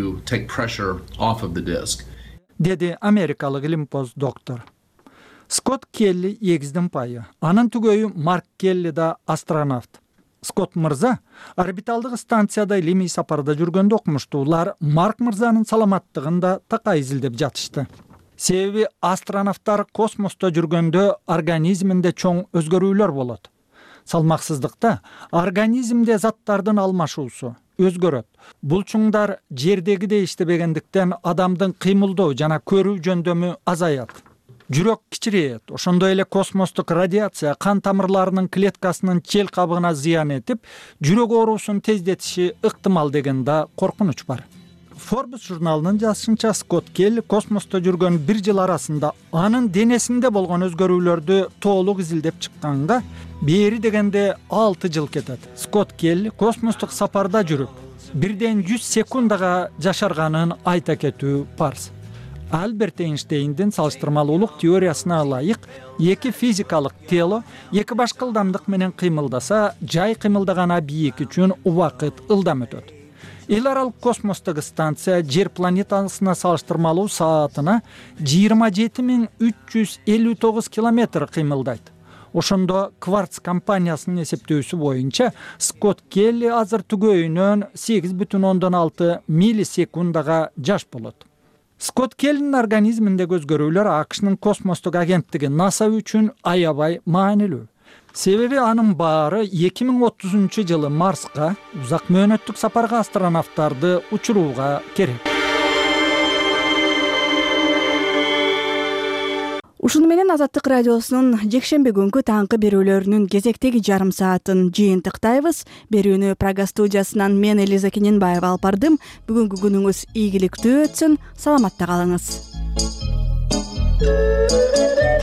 Деди америкалык илимпоз доктор. Скотт Келли эгиздин пайы. Анын түгөйү Марк Келли да астронавт. Скотт мырза орбиталдык станцияда илимий сапарда жүргөндө окумуштуулар Марк мырзанын саламаттыгын да такай изилдеп жатышты. Себеби астронавттар космосто жүргөндө организминде чоң өзгөрүүлөр болот. Салмаксыздыкта организмде заттардын алмашуусу өзгөрөт. Бул чуңдар жердегидей иштебегендиктен адамдын кыймылдоо жана көрүү жөндөмү азаят. Жүрөк кичирейет. Ошондой эле космостук радиация кан тамырларынын клеткасынын чел кабыгына зыян этип, жүрөк оорусун тездетиши ыктымал деген да коркунуч бар. Forbes журналынын жазышынча Скотт Келли космосто жүргөн бир жыл арасында анын денесинде болгон өзгөрүүлөрдү толук изилдеп чыкканга бери дегенде алты жыл кетет. Скотт Келли космостук сапарда жүрүп, бирден жүз секундага жашарганын айта кетүү парз. Альберт Эйнштейндин салыштырмалуулук теориясына ылайык, эки физикалык тело эки башка ылдамдык менен кыймылдаса, жай кыймылдаган объект үчүн убакыт ылдам өтөт. Эл аралык космостук станция Жер планетасына салыштырмалуу саатына жыйырма жети миң үч жүз элүү тогуз километр кыймылдайт. Ошондо Quartz компаниясынын эсептөөсү боюнча Скотт Келли азыр түгөйүнөн сегиз бүтүн ондон алты миллисекундага жаш болот. Скотт Келлинин организминдеги өзгөрүүлөр АКШнын космостук агенттиги НАСА үчүн аябай маанилүү. Себеби анын баары эки миң отузунчу жылы Марска узак мөөнөттүк сапарга астронавттарды учурууга керек. ушуну менен Азаттык радиосунун жекшемби күнкү таңкы берүүлөрүнүн кезектеги жарым саатын жыйынтыктайбыз. Берүүнү Прага студиясынан мен Элиза Кененбаева алып бардым. Бүгүнкү күнүңүз ийгиликтүү өтсүн. Саламатта калыңыз.